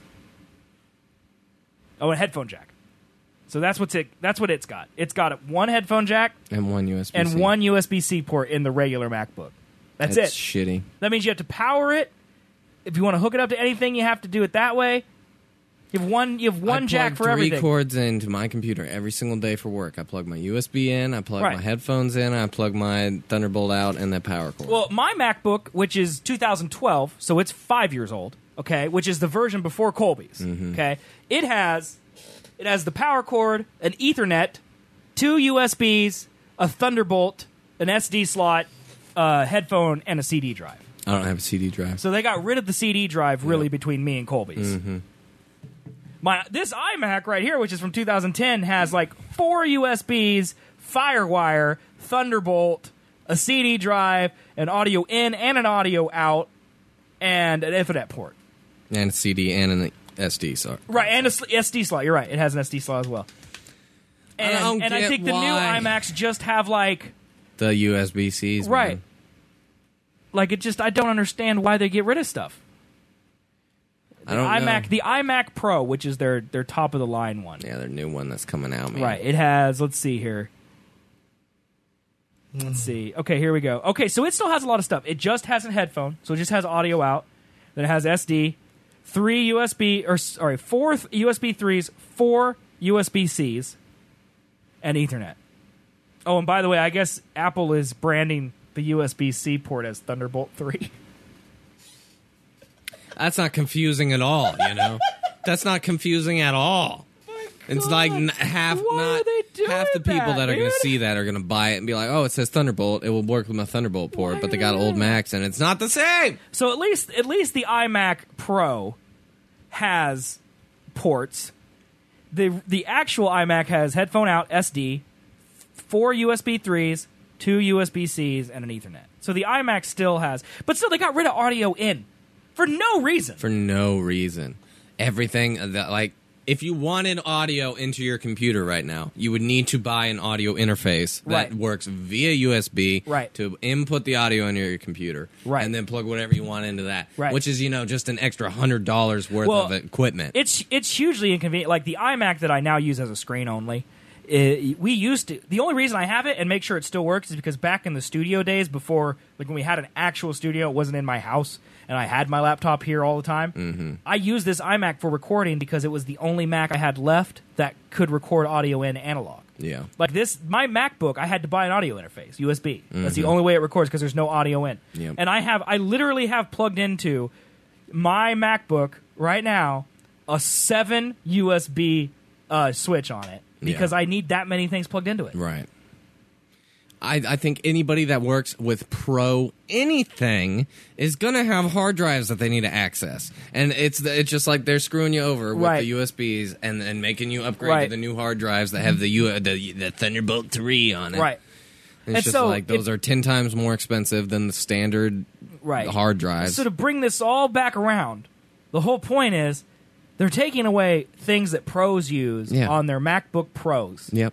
Oh, a headphone jack. So that's what it's got. It's got one headphone jack and one USB-C. and one USB-C port in the regular MacBook. That's it. Shitty. That means you have to power it. If you want to hook it up to anything, you have to do it that way. You have one jack for everything. I plug 3 cords into my computer every single day for work. I plug my USB in, I plug my headphones in, I plug my Thunderbolt out, and the power cord. Well, my MacBook, which is 2012, so it's 5 years old, okay, which is the version before Colby's, okay, it has the power cord, an Ethernet, 2 USBs, a Thunderbolt, an SD slot, a headphone, and a CD drive. I don't have a CD drive. So they got rid of the CD drive, really, between me and Colby's. This iMac right here, which is from 2010, has like 4 USBs, FireWire, Thunderbolt, a CD drive, an audio in and an audio out, and an Ethernet port. And a CD and an SD slot. Right, and a SD slot. You're right. It has an SD slot as well. And I think the new iMacs just have like the USB-Cs. Right. Man. Like I don't understand why they get rid of stuff. I don't know. The iMac Pro, which is their top of the line one. Yeah, their new one that's coming out, man. Right. It has, let's see here. Let's see. Okay, here we go. Okay, so it still has a lot of stuff. It just has a headphone, so it just has audio out. Then it has SD, 4 USB 3s, 4 USB-Cs, and Ethernet. Oh, and by the way, I guess Apple is branding the USB-C port as Thunderbolt 3. That's not confusing at all, you know? That's not confusing at all. It's like half the people that are going to see that are going to buy it and be like, oh, it says Thunderbolt. It will work with my Thunderbolt port, but they got old Macs and it's not the same. So at least the iMac Pro has ports. The actual iMac has headphone out, SD, 4 USB 3s, 2 USB-Cs, and an Ethernet. So the iMac still has, but still they got rid of audio in. For no reason. For no reason. Everything that, like, if you wanted audio into your computer right now, you would need to buy an audio interface that works via USB to input the audio into your computer. Right. And then plug whatever you want into that. Right. Which is, just an extra $100 worth of equipment. It's hugely inconvenient. Like the iMac that I now use as a screen only, the only reason I have it and make sure it still works is because back in the studio days before, like when we had an actual studio, it wasn't in my house, and I had my laptop here all the time, I used this iMac for recording because it was the only Mac I had left that could record audio in analog. Yeah. Like my MacBook, I had to buy an audio interface, USB. That's the only way it records because there's no audio in. Yep. And I literally have plugged into my MacBook right now a 7 USB switch on it because I need that many things plugged into it. Right. I think anybody that works with Pro anything is going to have hard drives that they need to access. And it's just like they're screwing you over with the USBs and making you upgrade to the new hard drives that have the Thunderbolt 3 on it. Right. And it's just like those are 10 times more expensive than the standard hard drives. So to bring this all back around, the whole point is they're taking away things that pros use on their MacBook Pros. Yep.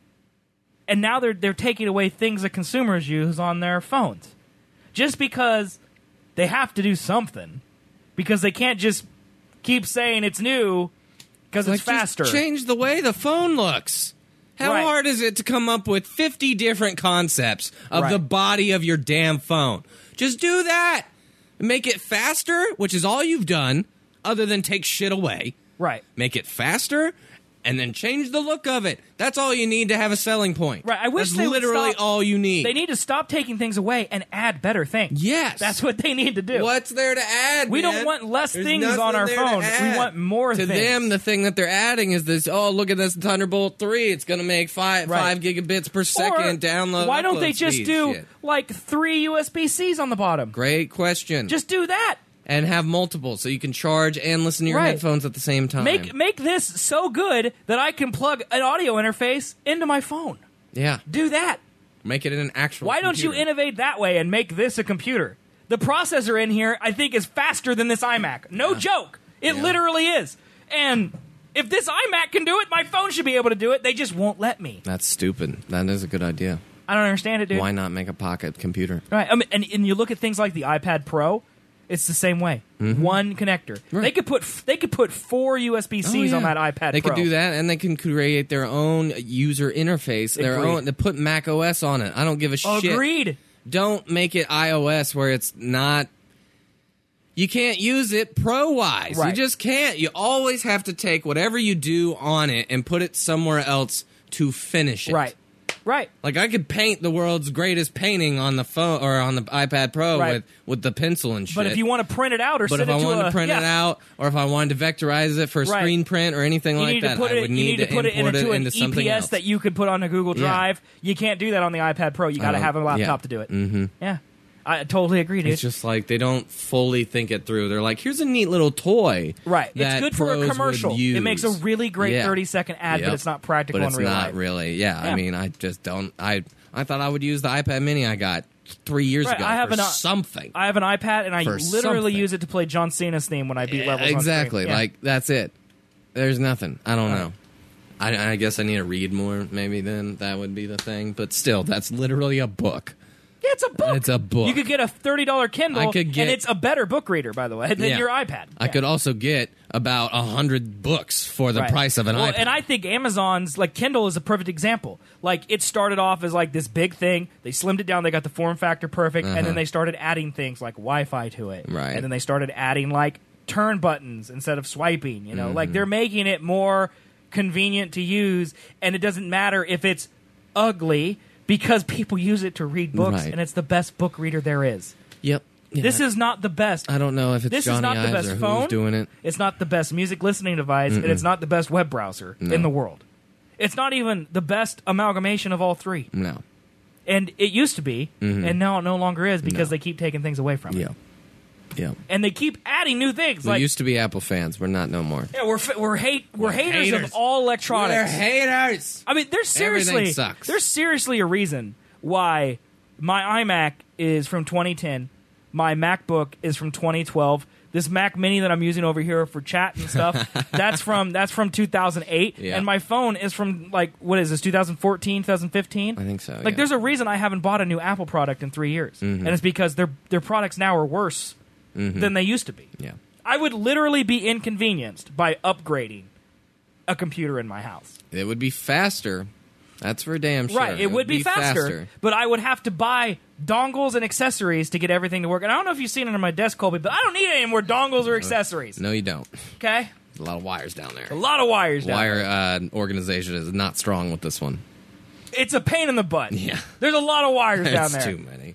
And now they're taking away things that consumers use on their phones. Just because they have to do something. Because they can't just keep saying it's new because it's faster. Just change the way the phone looks. How hard is it to come up with 50 different concepts of the body of your damn phone? Just do that. Make it faster, which is all you've done, other than take shit away. Right. Make it faster. And then change the look of it. That's all you need to have a selling point. Right. I wish That's they literally would stop, all you need. They need to stop taking things away and add better things. Yes. That's what they need to do. What's there to add, We man? don't want less There's things on our phone. We want more things. To them, the thing that they're adding is this, oh, look at this Thunderbolt 3. It's going to make 5 gigabits per second download. Why don't they just do, like, 3 USB-Cs on the bottom? Great question. Just do that. And have multiple, so you can charge and listen to your headphones at the same time. Make this so good that I can plug an audio interface into my phone. Yeah. Do that. Make it an actual Why don't you innovate that way and make this a computer? The processor in here, I think, is faster than this iMac. No joke. It literally is. And if this iMac can do it, my phone should be able to do it. They just won't let me. That's stupid. That is a good idea. I don't understand it, dude. Why not make a pocket computer? Right. I mean, and you look at things like the iPad Pro. It's the same way. One connector. Right. They could put 4 USB-Cs on that iPad They Pro. could do that, and they can create their own user interface, their own. They put Mac OS on it. I don't give a shit. Agreed. Don't make it iOS where it's not. You can't use it pro-wise. Right. You just can't. You always have to take whatever you do on it and put it somewhere else to finish it. Right. Right. Like I could paint the world's greatest painting on the phone or on the iPad Pro with the pencil and shit. But if you want to print it out or send it to if I wanted to print it out, or if I wanted to vectorize it for screen print or anything like that, I would need to put it import into something EPS else that you could put on a Google Drive. You can't do that on the iPad Pro. You got to have a laptop to do it. Mm-hmm. Yeah. I totally agree, dude. It's just like they don't fully think it through. They're like, here's a neat little toy. Right. It's that good for a pros commercial. would use. It makes a really great Yeah. 30-second ad, Yep. but it's not practical But in it's real not life. really. Yeah, Yeah. I mean, I just don't. I thought I would use the iPad Mini I got 3 years Right, ago I have for an- something. I have an iPad, and I For literally something. use it to play John Cena's theme when I beat levels on Exactly. screen. Yeah. Like, that's it. There's nothing. I don't Right. know. I guess I need to read more, maybe then. That would be the thing. But still, that's literally a book. Yeah, it's a book. It's a book. You could get a $30 Kindle, I could get- and it's a better book reader, by the way, than Yeah. your iPad. I Yeah. could also get about 100 books for the Right. price of an Well, iPad. and I think Amazon's, like, Kindle is a perfect example. Like, it started off as, like, this big thing. They slimmed it down. They got the form factor perfect. And then they started adding things like Wi-Fi to it. Right. And then they started adding, like, turn buttons instead of swiping. You know, Mm-hmm. like, they're making it more convenient to use. And it doesn't matter if it's ugly because people use it to read books. Right. And it's the best book reader there is. Yep. Yeah. This is not the best. I don't know if it's This Johnny is not the Ives best or phone. who's doing it. It's not the best music listening device, and it's not the best web browser in the world. It's not even the best amalgamation of all three. No. And it used to be, and now it no longer is because they keep taking things away from it. Yeah. Yeah. And they keep adding new things. We Like, used to be Apple fans. We're not no more. yeah, we're haters haters. of all electronics. haters. I mean, there's seriously Everything sucks. there's seriously a reason why my iMac is from 2010, my MacBook is from 2012. This Mac Mini that I'm using over here for chat and stuff, that's from 2008, Yeah. and my phone is from, like, what is this, 2014, 2015? I think so, Like, yeah. there's a reason I haven't bought a new Apple product in 3 years, and it's because their products now are worse than they used to be. Yeah. I would literally be inconvenienced by upgrading a computer in my house. It would be faster. That's for damn sure. Right, it would be faster, but I would have to buy dongles and accessories to get everything to work. And I don't know if you've seen it on my desk, Colby, but I don't need any more dongles or accessories. No, you don't. Okay? There's a lot of wires down there. A lot of wires down there. Wire organization is not strong with this one. It's a pain in the butt. Yeah. There's a lot of wires down That's there. too many.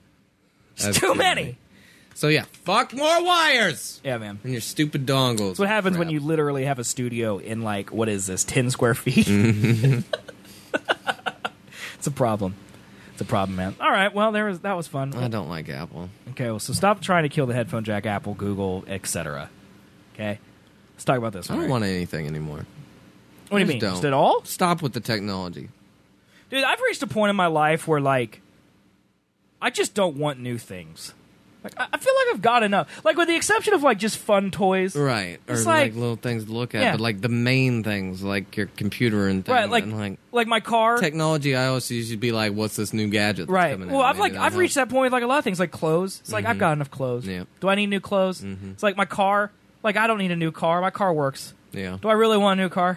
It's That's too many. So yeah, fuck more wires Yeah, man. and your stupid dongles. That's what happens when Crap. you literally have a studio in, like, what is this, 10 square feet? It's a problem. It's a problem, man. All right, well, that was fun. I don't like Apple. Okay, well, so stop trying to kill the headphone jack, Apple, Google, etc. Okay? Let's talk about this I one. don't right? want anything anymore. What do you Just mean? don't. Just at all? Stop with the technology. Dude, I've reached a point in my life where, like, I just don't want new things. Like, I feel like I've got enough. Like, with the exception of, like, just fun toys. Right. Or It's like, like- little things to look at, Yeah. but like the main things, like your computer and things. Right, like, and like my car. technology, I always used to be like, what's this new gadget that's Right. coming Well, out? I've reached that point with, like, a lot of things, like clothes. It's like, I've got enough clothes. Yeah. Do I need new clothes? It's like my car. Like, I don't need a new car. My car works. Yeah. Do I really want a new car?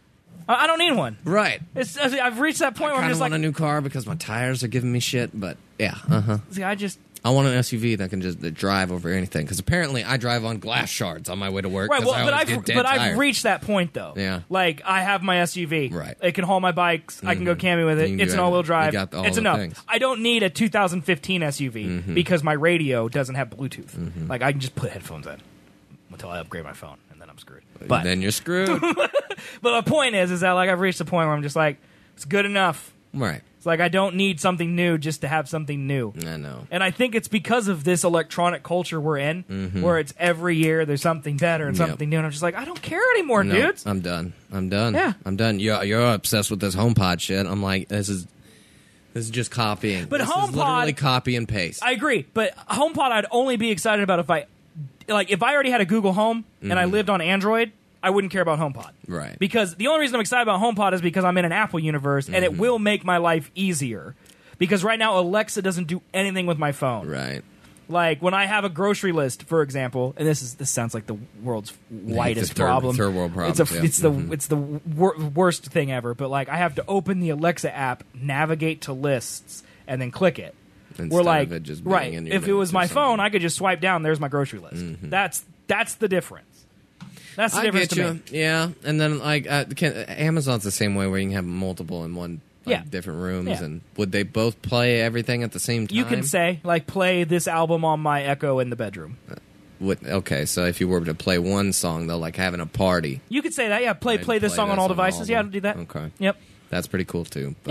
I don't need one. Right. I've reached that point where I I'm kind of just want like, a new car because my tires are giving me shit, but yeah. see, I want an SUV that can just drive over anything, because apparently I drive on glass shards on my way to work. right. 'cause Well, I but always get dead I've tired. reached that point though. Yeah. Like, I have my SUV. Right. It can haul my bikes. I can go camping with You it. can It's do an all-wheel everything. drive. You got all It's the enough. things. I don't need a 2015 SUV because my radio doesn't have Bluetooth. Like, I can just put headphones in until I upgrade my phone, and then I'm screwed. But then you're screwed. the point is that, like, I've reached a point where I'm just like, it's good enough. Right. It's like, I don't need something new just to have something new. I know. And I think it's because of this electronic culture we're in, where it's every year there's something better and Yep. something new. And I'm just like, I don't care anymore, No, dudes. I'm done. Yeah. I'm done. You're obsessed with this HomePod shit. I'm like, this is just copying. But this is HomePod- literally copy and paste. I agree, but HomePod I'd only be excited about if I already had a Google Home and I lived on Android, I wouldn't care about HomePod. Right. Because the only reason I'm excited about HomePod is because I'm in an Apple universe and it will make my life easier. Because right now Alexa doesn't do anything with my phone. Right. Like, when I have a grocery list, for example, and this sounds like the world's widest problem. Third world problem. It's the worst thing ever. But, like, I have to open the Alexa app, navigate to lists, and then click it. Instead We're like, of it just being right? in your If it was notes or my phone, something. I could just swipe down. There's my grocery list. That's the difference. That's the I difference get to you. me. Yeah, and then like Amazon's the same way, where you can have multiple in one. Yeah. Different rooms, Yeah. and would they both play everything at the same time? You can say, like, play this album on my Echo in the bedroom. Okay, so if you were to play one song, though, like having a party, You could say that, yeah. Play this song on all devices. Yeah, I'll do that. Okay. Yep. That's pretty cool too. But Yeah.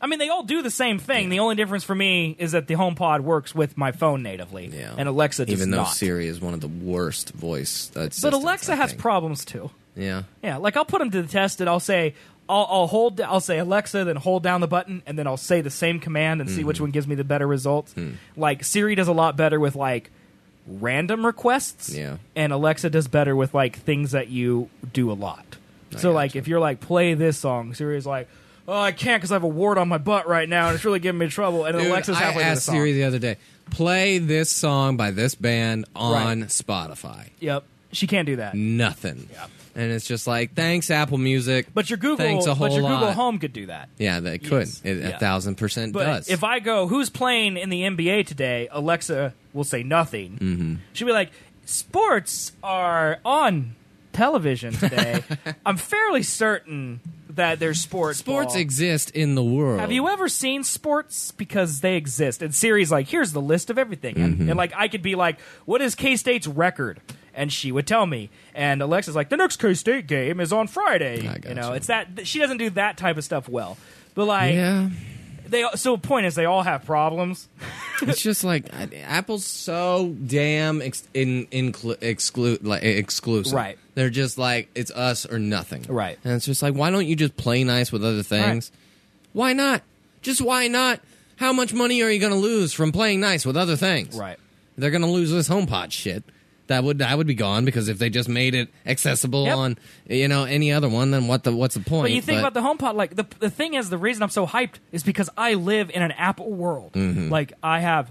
I mean, they all do the same thing. The only difference for me is that the HomePod works with my phone natively, and Alexa does Even though not. Siri is one of the worst voice systems, But Alexa I has think. problems too. Yeah. Yeah, like I'll put them to the test, and I'll say I'll say Alexa, then hold down the button, and then I'll say the same command and see which one gives me the better results. Like Siri does a lot better with like random requests, and Alexa does better with like things that you do a lot. So like if you're like play this song, Siri's like, oh, I can't because I have a wart on my butt right now and it's really giving me trouble. And Dude, Alexa's halfway I to the asked song. Siri the other day, play this song by this band on Spotify. Yep, she can't do that. Nothing. Yep. And it's just like, thanks Apple Music. But your Google, thanks a whole Google lot. Home could do that. Yeah, they could. Yes. It 1,000% But does. if I go, who's playing in the NBA today? Alexa will say nothing. Mm-hmm. She'll be like, sports are on television today. I'm fairly certain that there's sports. Sports exist in the world. Have you ever seen sports? Because they exist. And Siri's like, here's the list of everything. And like, I could be like, what is K-State's record? And she would tell me. And Alexa's like, the next K-State game is on Friday. I gotcha. You know, it's that she doesn't do that type of stuff well. But like, Yeah. so the point is, they all have problems. It's just like Apple's so damn exclusive. Right. They're just like, it's us or nothing. Right. And it's just like, why don't you just play nice with other things? Right. Why not? Just why not? How much money are you going to lose from playing nice with other things? Right. They're going to lose this HomePod shit. That would be gone, because if they just made it accessible on any other one, then what's the point? But you think about the HomePod, like the thing is, the reason I'm so hyped is because I live in an Apple world. Mm-hmm. Like I have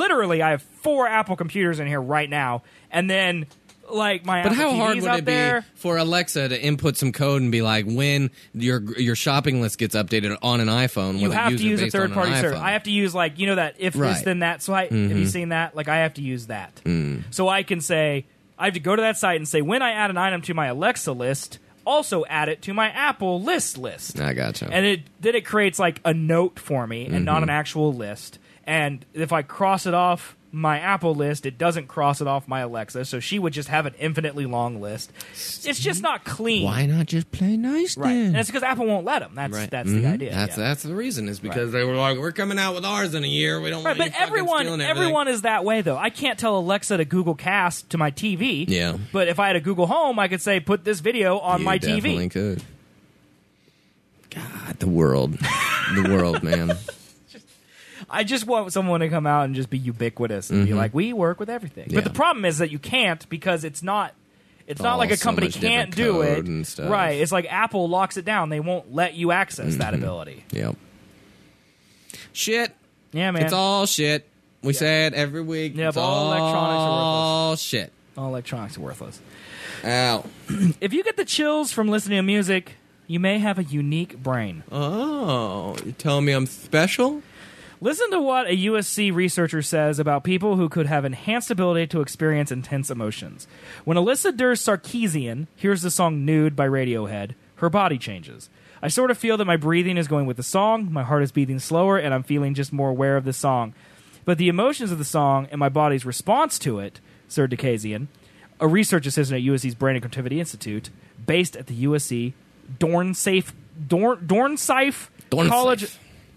4 Apple computers in here right now, and then like my But Apple how hard TVs would out it there. be for Alexa to input some code and be like, when your shopping list gets updated on an iPhone? You will it have to use a based on an third-party service. iPhone? I have to use like that if this Right. then that. So have you seen that? Like I have to use that. So I can say I have to go to that site and say when I add an item to my Alexa list, also add it to my Apple list. I gotcha. And then it creates like a note for me and not an actual list. And if I cross it off my Apple list, it doesn't cross it off my Alexa, so she would just have an infinitely long list. It's just not clean. Why not just play nice Right. then? And it's because Apple won't let them. That's Right. the idea. That's the reason, is because they were like, we're coming out with ours in a year. We don't Right, want but you fucking stealing everything. everyone is that way though. I can't tell Alexa to Google Cast to my TV. Yeah. But if I had a Google Home, I could say put this video on my TV. Definitely could. God, the world, man. I just want someone to come out and just be ubiquitous and be like, we work with everything. Yeah. But the problem is that you can't, because it's not like a so company much can't different do code it. and stuff. Right. It's like Apple locks it down. They won't let you access that ability. Yep. Shit. Yeah, man. It's all shit. We say it every week. Yeah, it's but all electronics are all shit. All electronics are worthless. Ow. If you get the chills from listening to music, you may have a unique brain. Oh, you're telling me I'm special? Listen to what a USC researcher says about people who could have enhanced ability to experience intense emotions. When Alyssa Sarkeesian hears the song Nude by Radiohead, her body changes. I sort of feel that my breathing is going with the song, my heart is beating slower, and I'm feeling just more aware of the song. But the emotions of the song and my body's response to it, Sarkeesian, a research assistant at USC's Brain and Creativity Institute, based at the USC Dornsife College.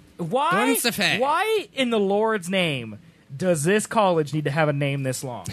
Why in the Lord's name does this college need to have a name this long?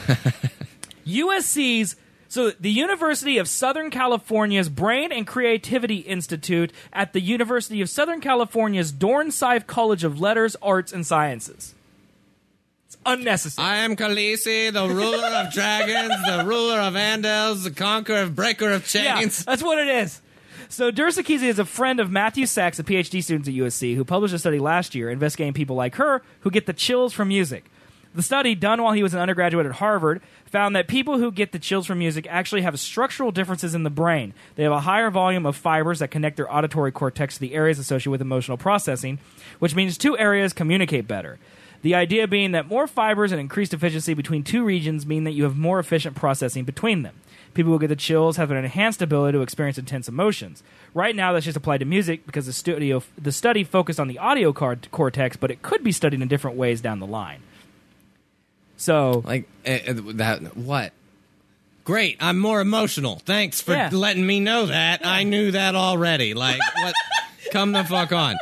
So the University of Southern California's Brain and Creativity Institute at the University of Southern California's Dornsife College of Letters, Arts, and Sciences. It's unnecessary. I am Khaleesi, the ruler of dragons, the ruler of Andals, the conqueror, breaker of chains. Yeah, that's what it is. So Sarkeesian is a friend of Matthew Sachs, a PhD student at USC, who published a study last year investigating people like her who get the chills from music. The study, done while he was an undergraduate at Harvard, found that people who get the chills from music actually have structural differences in the brain. They have a higher volume of fibers that connect their auditory cortex to the areas associated with emotional processing, which means two areas communicate better. The idea being that more fibers and increased efficiency between two regions mean that you have more efficient processing between them. People who get the chills have an enhanced ability to experience intense emotions. Right now, that's just applied to music because the study focused on the audio cortex, but it could be studied in different ways down the line. So, What? Great, I'm more emotional. Thanks for letting me know that. I knew that already. Like, what? Come the fuck on.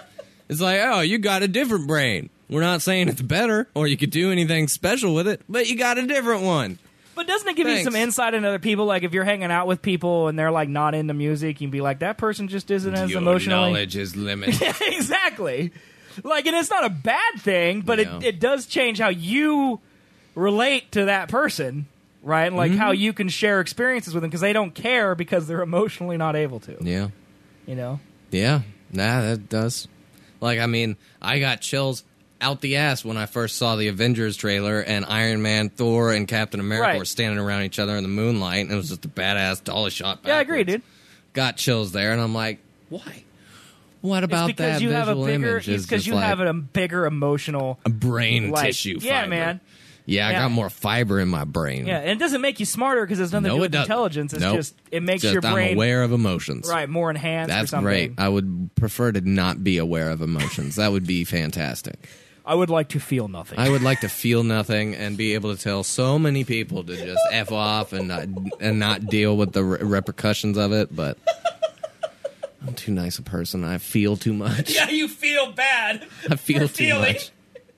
It's like, oh, you got a different brain. We're not saying it's better or you could do anything special with it, but you got a different one. But doesn't it give you some insight into other people? Like, if you're hanging out with people and they're, like, not into music, you can be like, that person just isn't as Your emotionally... knowledge is limited. Exactly. Like, and it's not a bad thing, but No. it does change how you relate to that person, right? And, like, how you can share experiences with them, because they don't care because they're emotionally not able to. Yeah. You know? Yeah. Nah, that does. Like, I mean, I got chills out the ass when I first saw the Avengers trailer and Iron Man, Thor, and Captain America were standing around each other in the moonlight, and it was just a badass dolly shot backwards. Yeah, I agree, dude. Got chills there, and I'm like, why? What about It's because that you have a visual bigger, image? it's is because just you like have a bigger emotional... a brain like, tissue yeah, fiber. man. Yeah, I Yeah. got more fiber in my brain. Yeah, and it doesn't make you smarter because it's nothing to No, do it with doesn't. intelligence. It's Nope. just, it makes Just your brain... I'm aware of emotions. Right, more enhanced or That's something. great. I would prefer to not be aware of emotions. That would be fantastic. I would like to feel nothing. I would like to feel nothing and be able to tell so many people to just F off and not deal with the repercussions of it, but I'm too nice a person. I feel too much. Yeah, you feel bad. I feel for too feeling. much.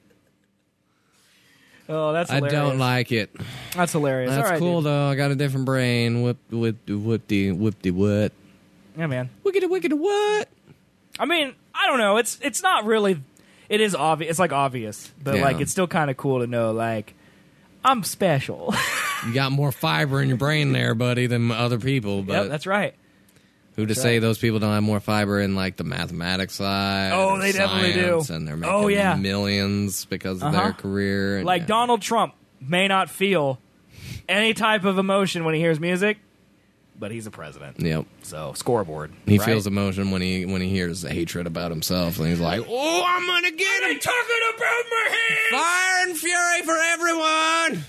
Oh, that's I hilarious. don't like it. That's hilarious. That's All right, cool, dude. though. I got a different brain. Whip-de what? Yeah, man. Wicked what? I mean, I don't know. It's not really... It is obvious. It's, like, obvious. But, Yeah. like, it's still kind of cool to know, like, I'm special. You got more fiber in your brain there, buddy, than other people. But Yep, that's right. who to say those people don't have more fiber in, like, the mathematics side? Oh, or they definitely do. science, and they're making Oh, yeah. millions because of their career. And Like, yeah. Donald Trump may not feel any type of emotion when he hears music, but he's a president. Yep. So, scoreboard. He right? feels emotion when he hears hatred about himself, and he's like, "Oh, I'm gonna get him!" Talking about my hands! Fire and fury for everyone.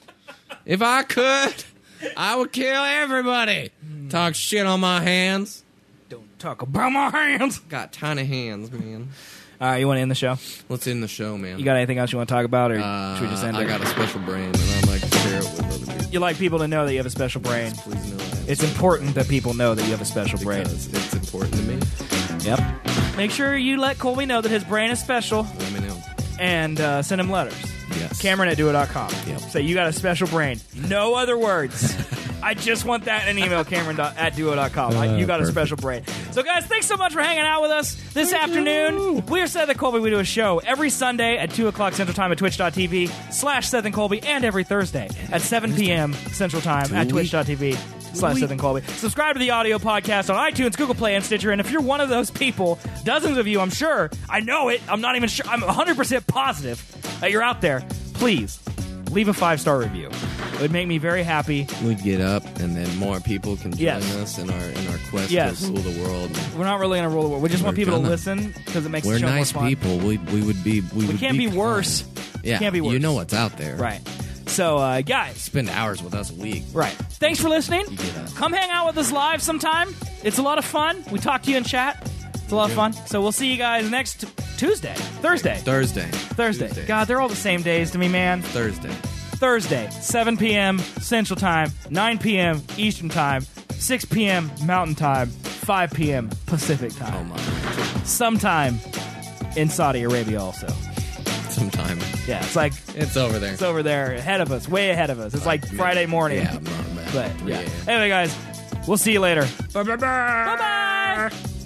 If I could, I would kill everybody. Talk shit on my hands. Don't talk about my hands! Got tiny hands, man. All right, you want to end the show? Let's end the show, man. You got anything else you want to talk about, or should we just end it? I got a special brain, and I'd like to share it with other people. You like people to know that you have a special brain. Please know that. It's important that people know that you have a special brain. Because it's important to me. Yep. Make sure you let Colby know that his brain is special, Let me know. and send him letters. Yes. Cameron at duo.com. Yep. Say, you got a special brain. No other words. I just want that in an email, Cameron at duo.com. You got a Perfect. special brain. So, guys, thanks so much for hanging out with us this afternoon. We are Seth and Colby. We do a show every Sunday at 2 o'clock Central Time at twitch.tv/Seth and Colby, and every Thursday at 7 p.m. Central Time at twitch.tv/Seth and Colby. Subscribe to the audio podcast on iTunes, Google Play, and Stitcher. And if you're one of those people, dozens of you, I'm sure, I know it, I'm not even sure, I'm 100% positive that you're out there, please leave a 5-star review. It would make me very happy. We'd get up, and then more people can join Yes. us in our quest Yes. to rule the world. We're not really going to rule the world. We just want We're people to gonna. listen because it makes We're the show nice more fun. people. We would be. We would can't be kind. worse. Yeah, Can't be worse. You know what's out there, Right. So, guys. Spend hours with us a week. Right. Thanks for listening. You get us. Come hang out with us live sometime. It's a lot of fun. We talk to you in chat. It's a lot of fun. So we'll see you guys next Thursday. Thursday. Tuesday. God, they're all the same days to me, man. Thursday, 7 p.m. Central Time, 9 p.m. Eastern Time, 6 p.m. Mountain Time, 5 p.m. Pacific Time. Oh my. Sometime in Saudi Arabia also. Sometime. Yeah, it's like It's over there. it's over there, ahead of us, way ahead of us. It's like Friday morning. Yeah, not bad. But yeah. Yeah. Anyway, guys, we'll see you later. Bye bye.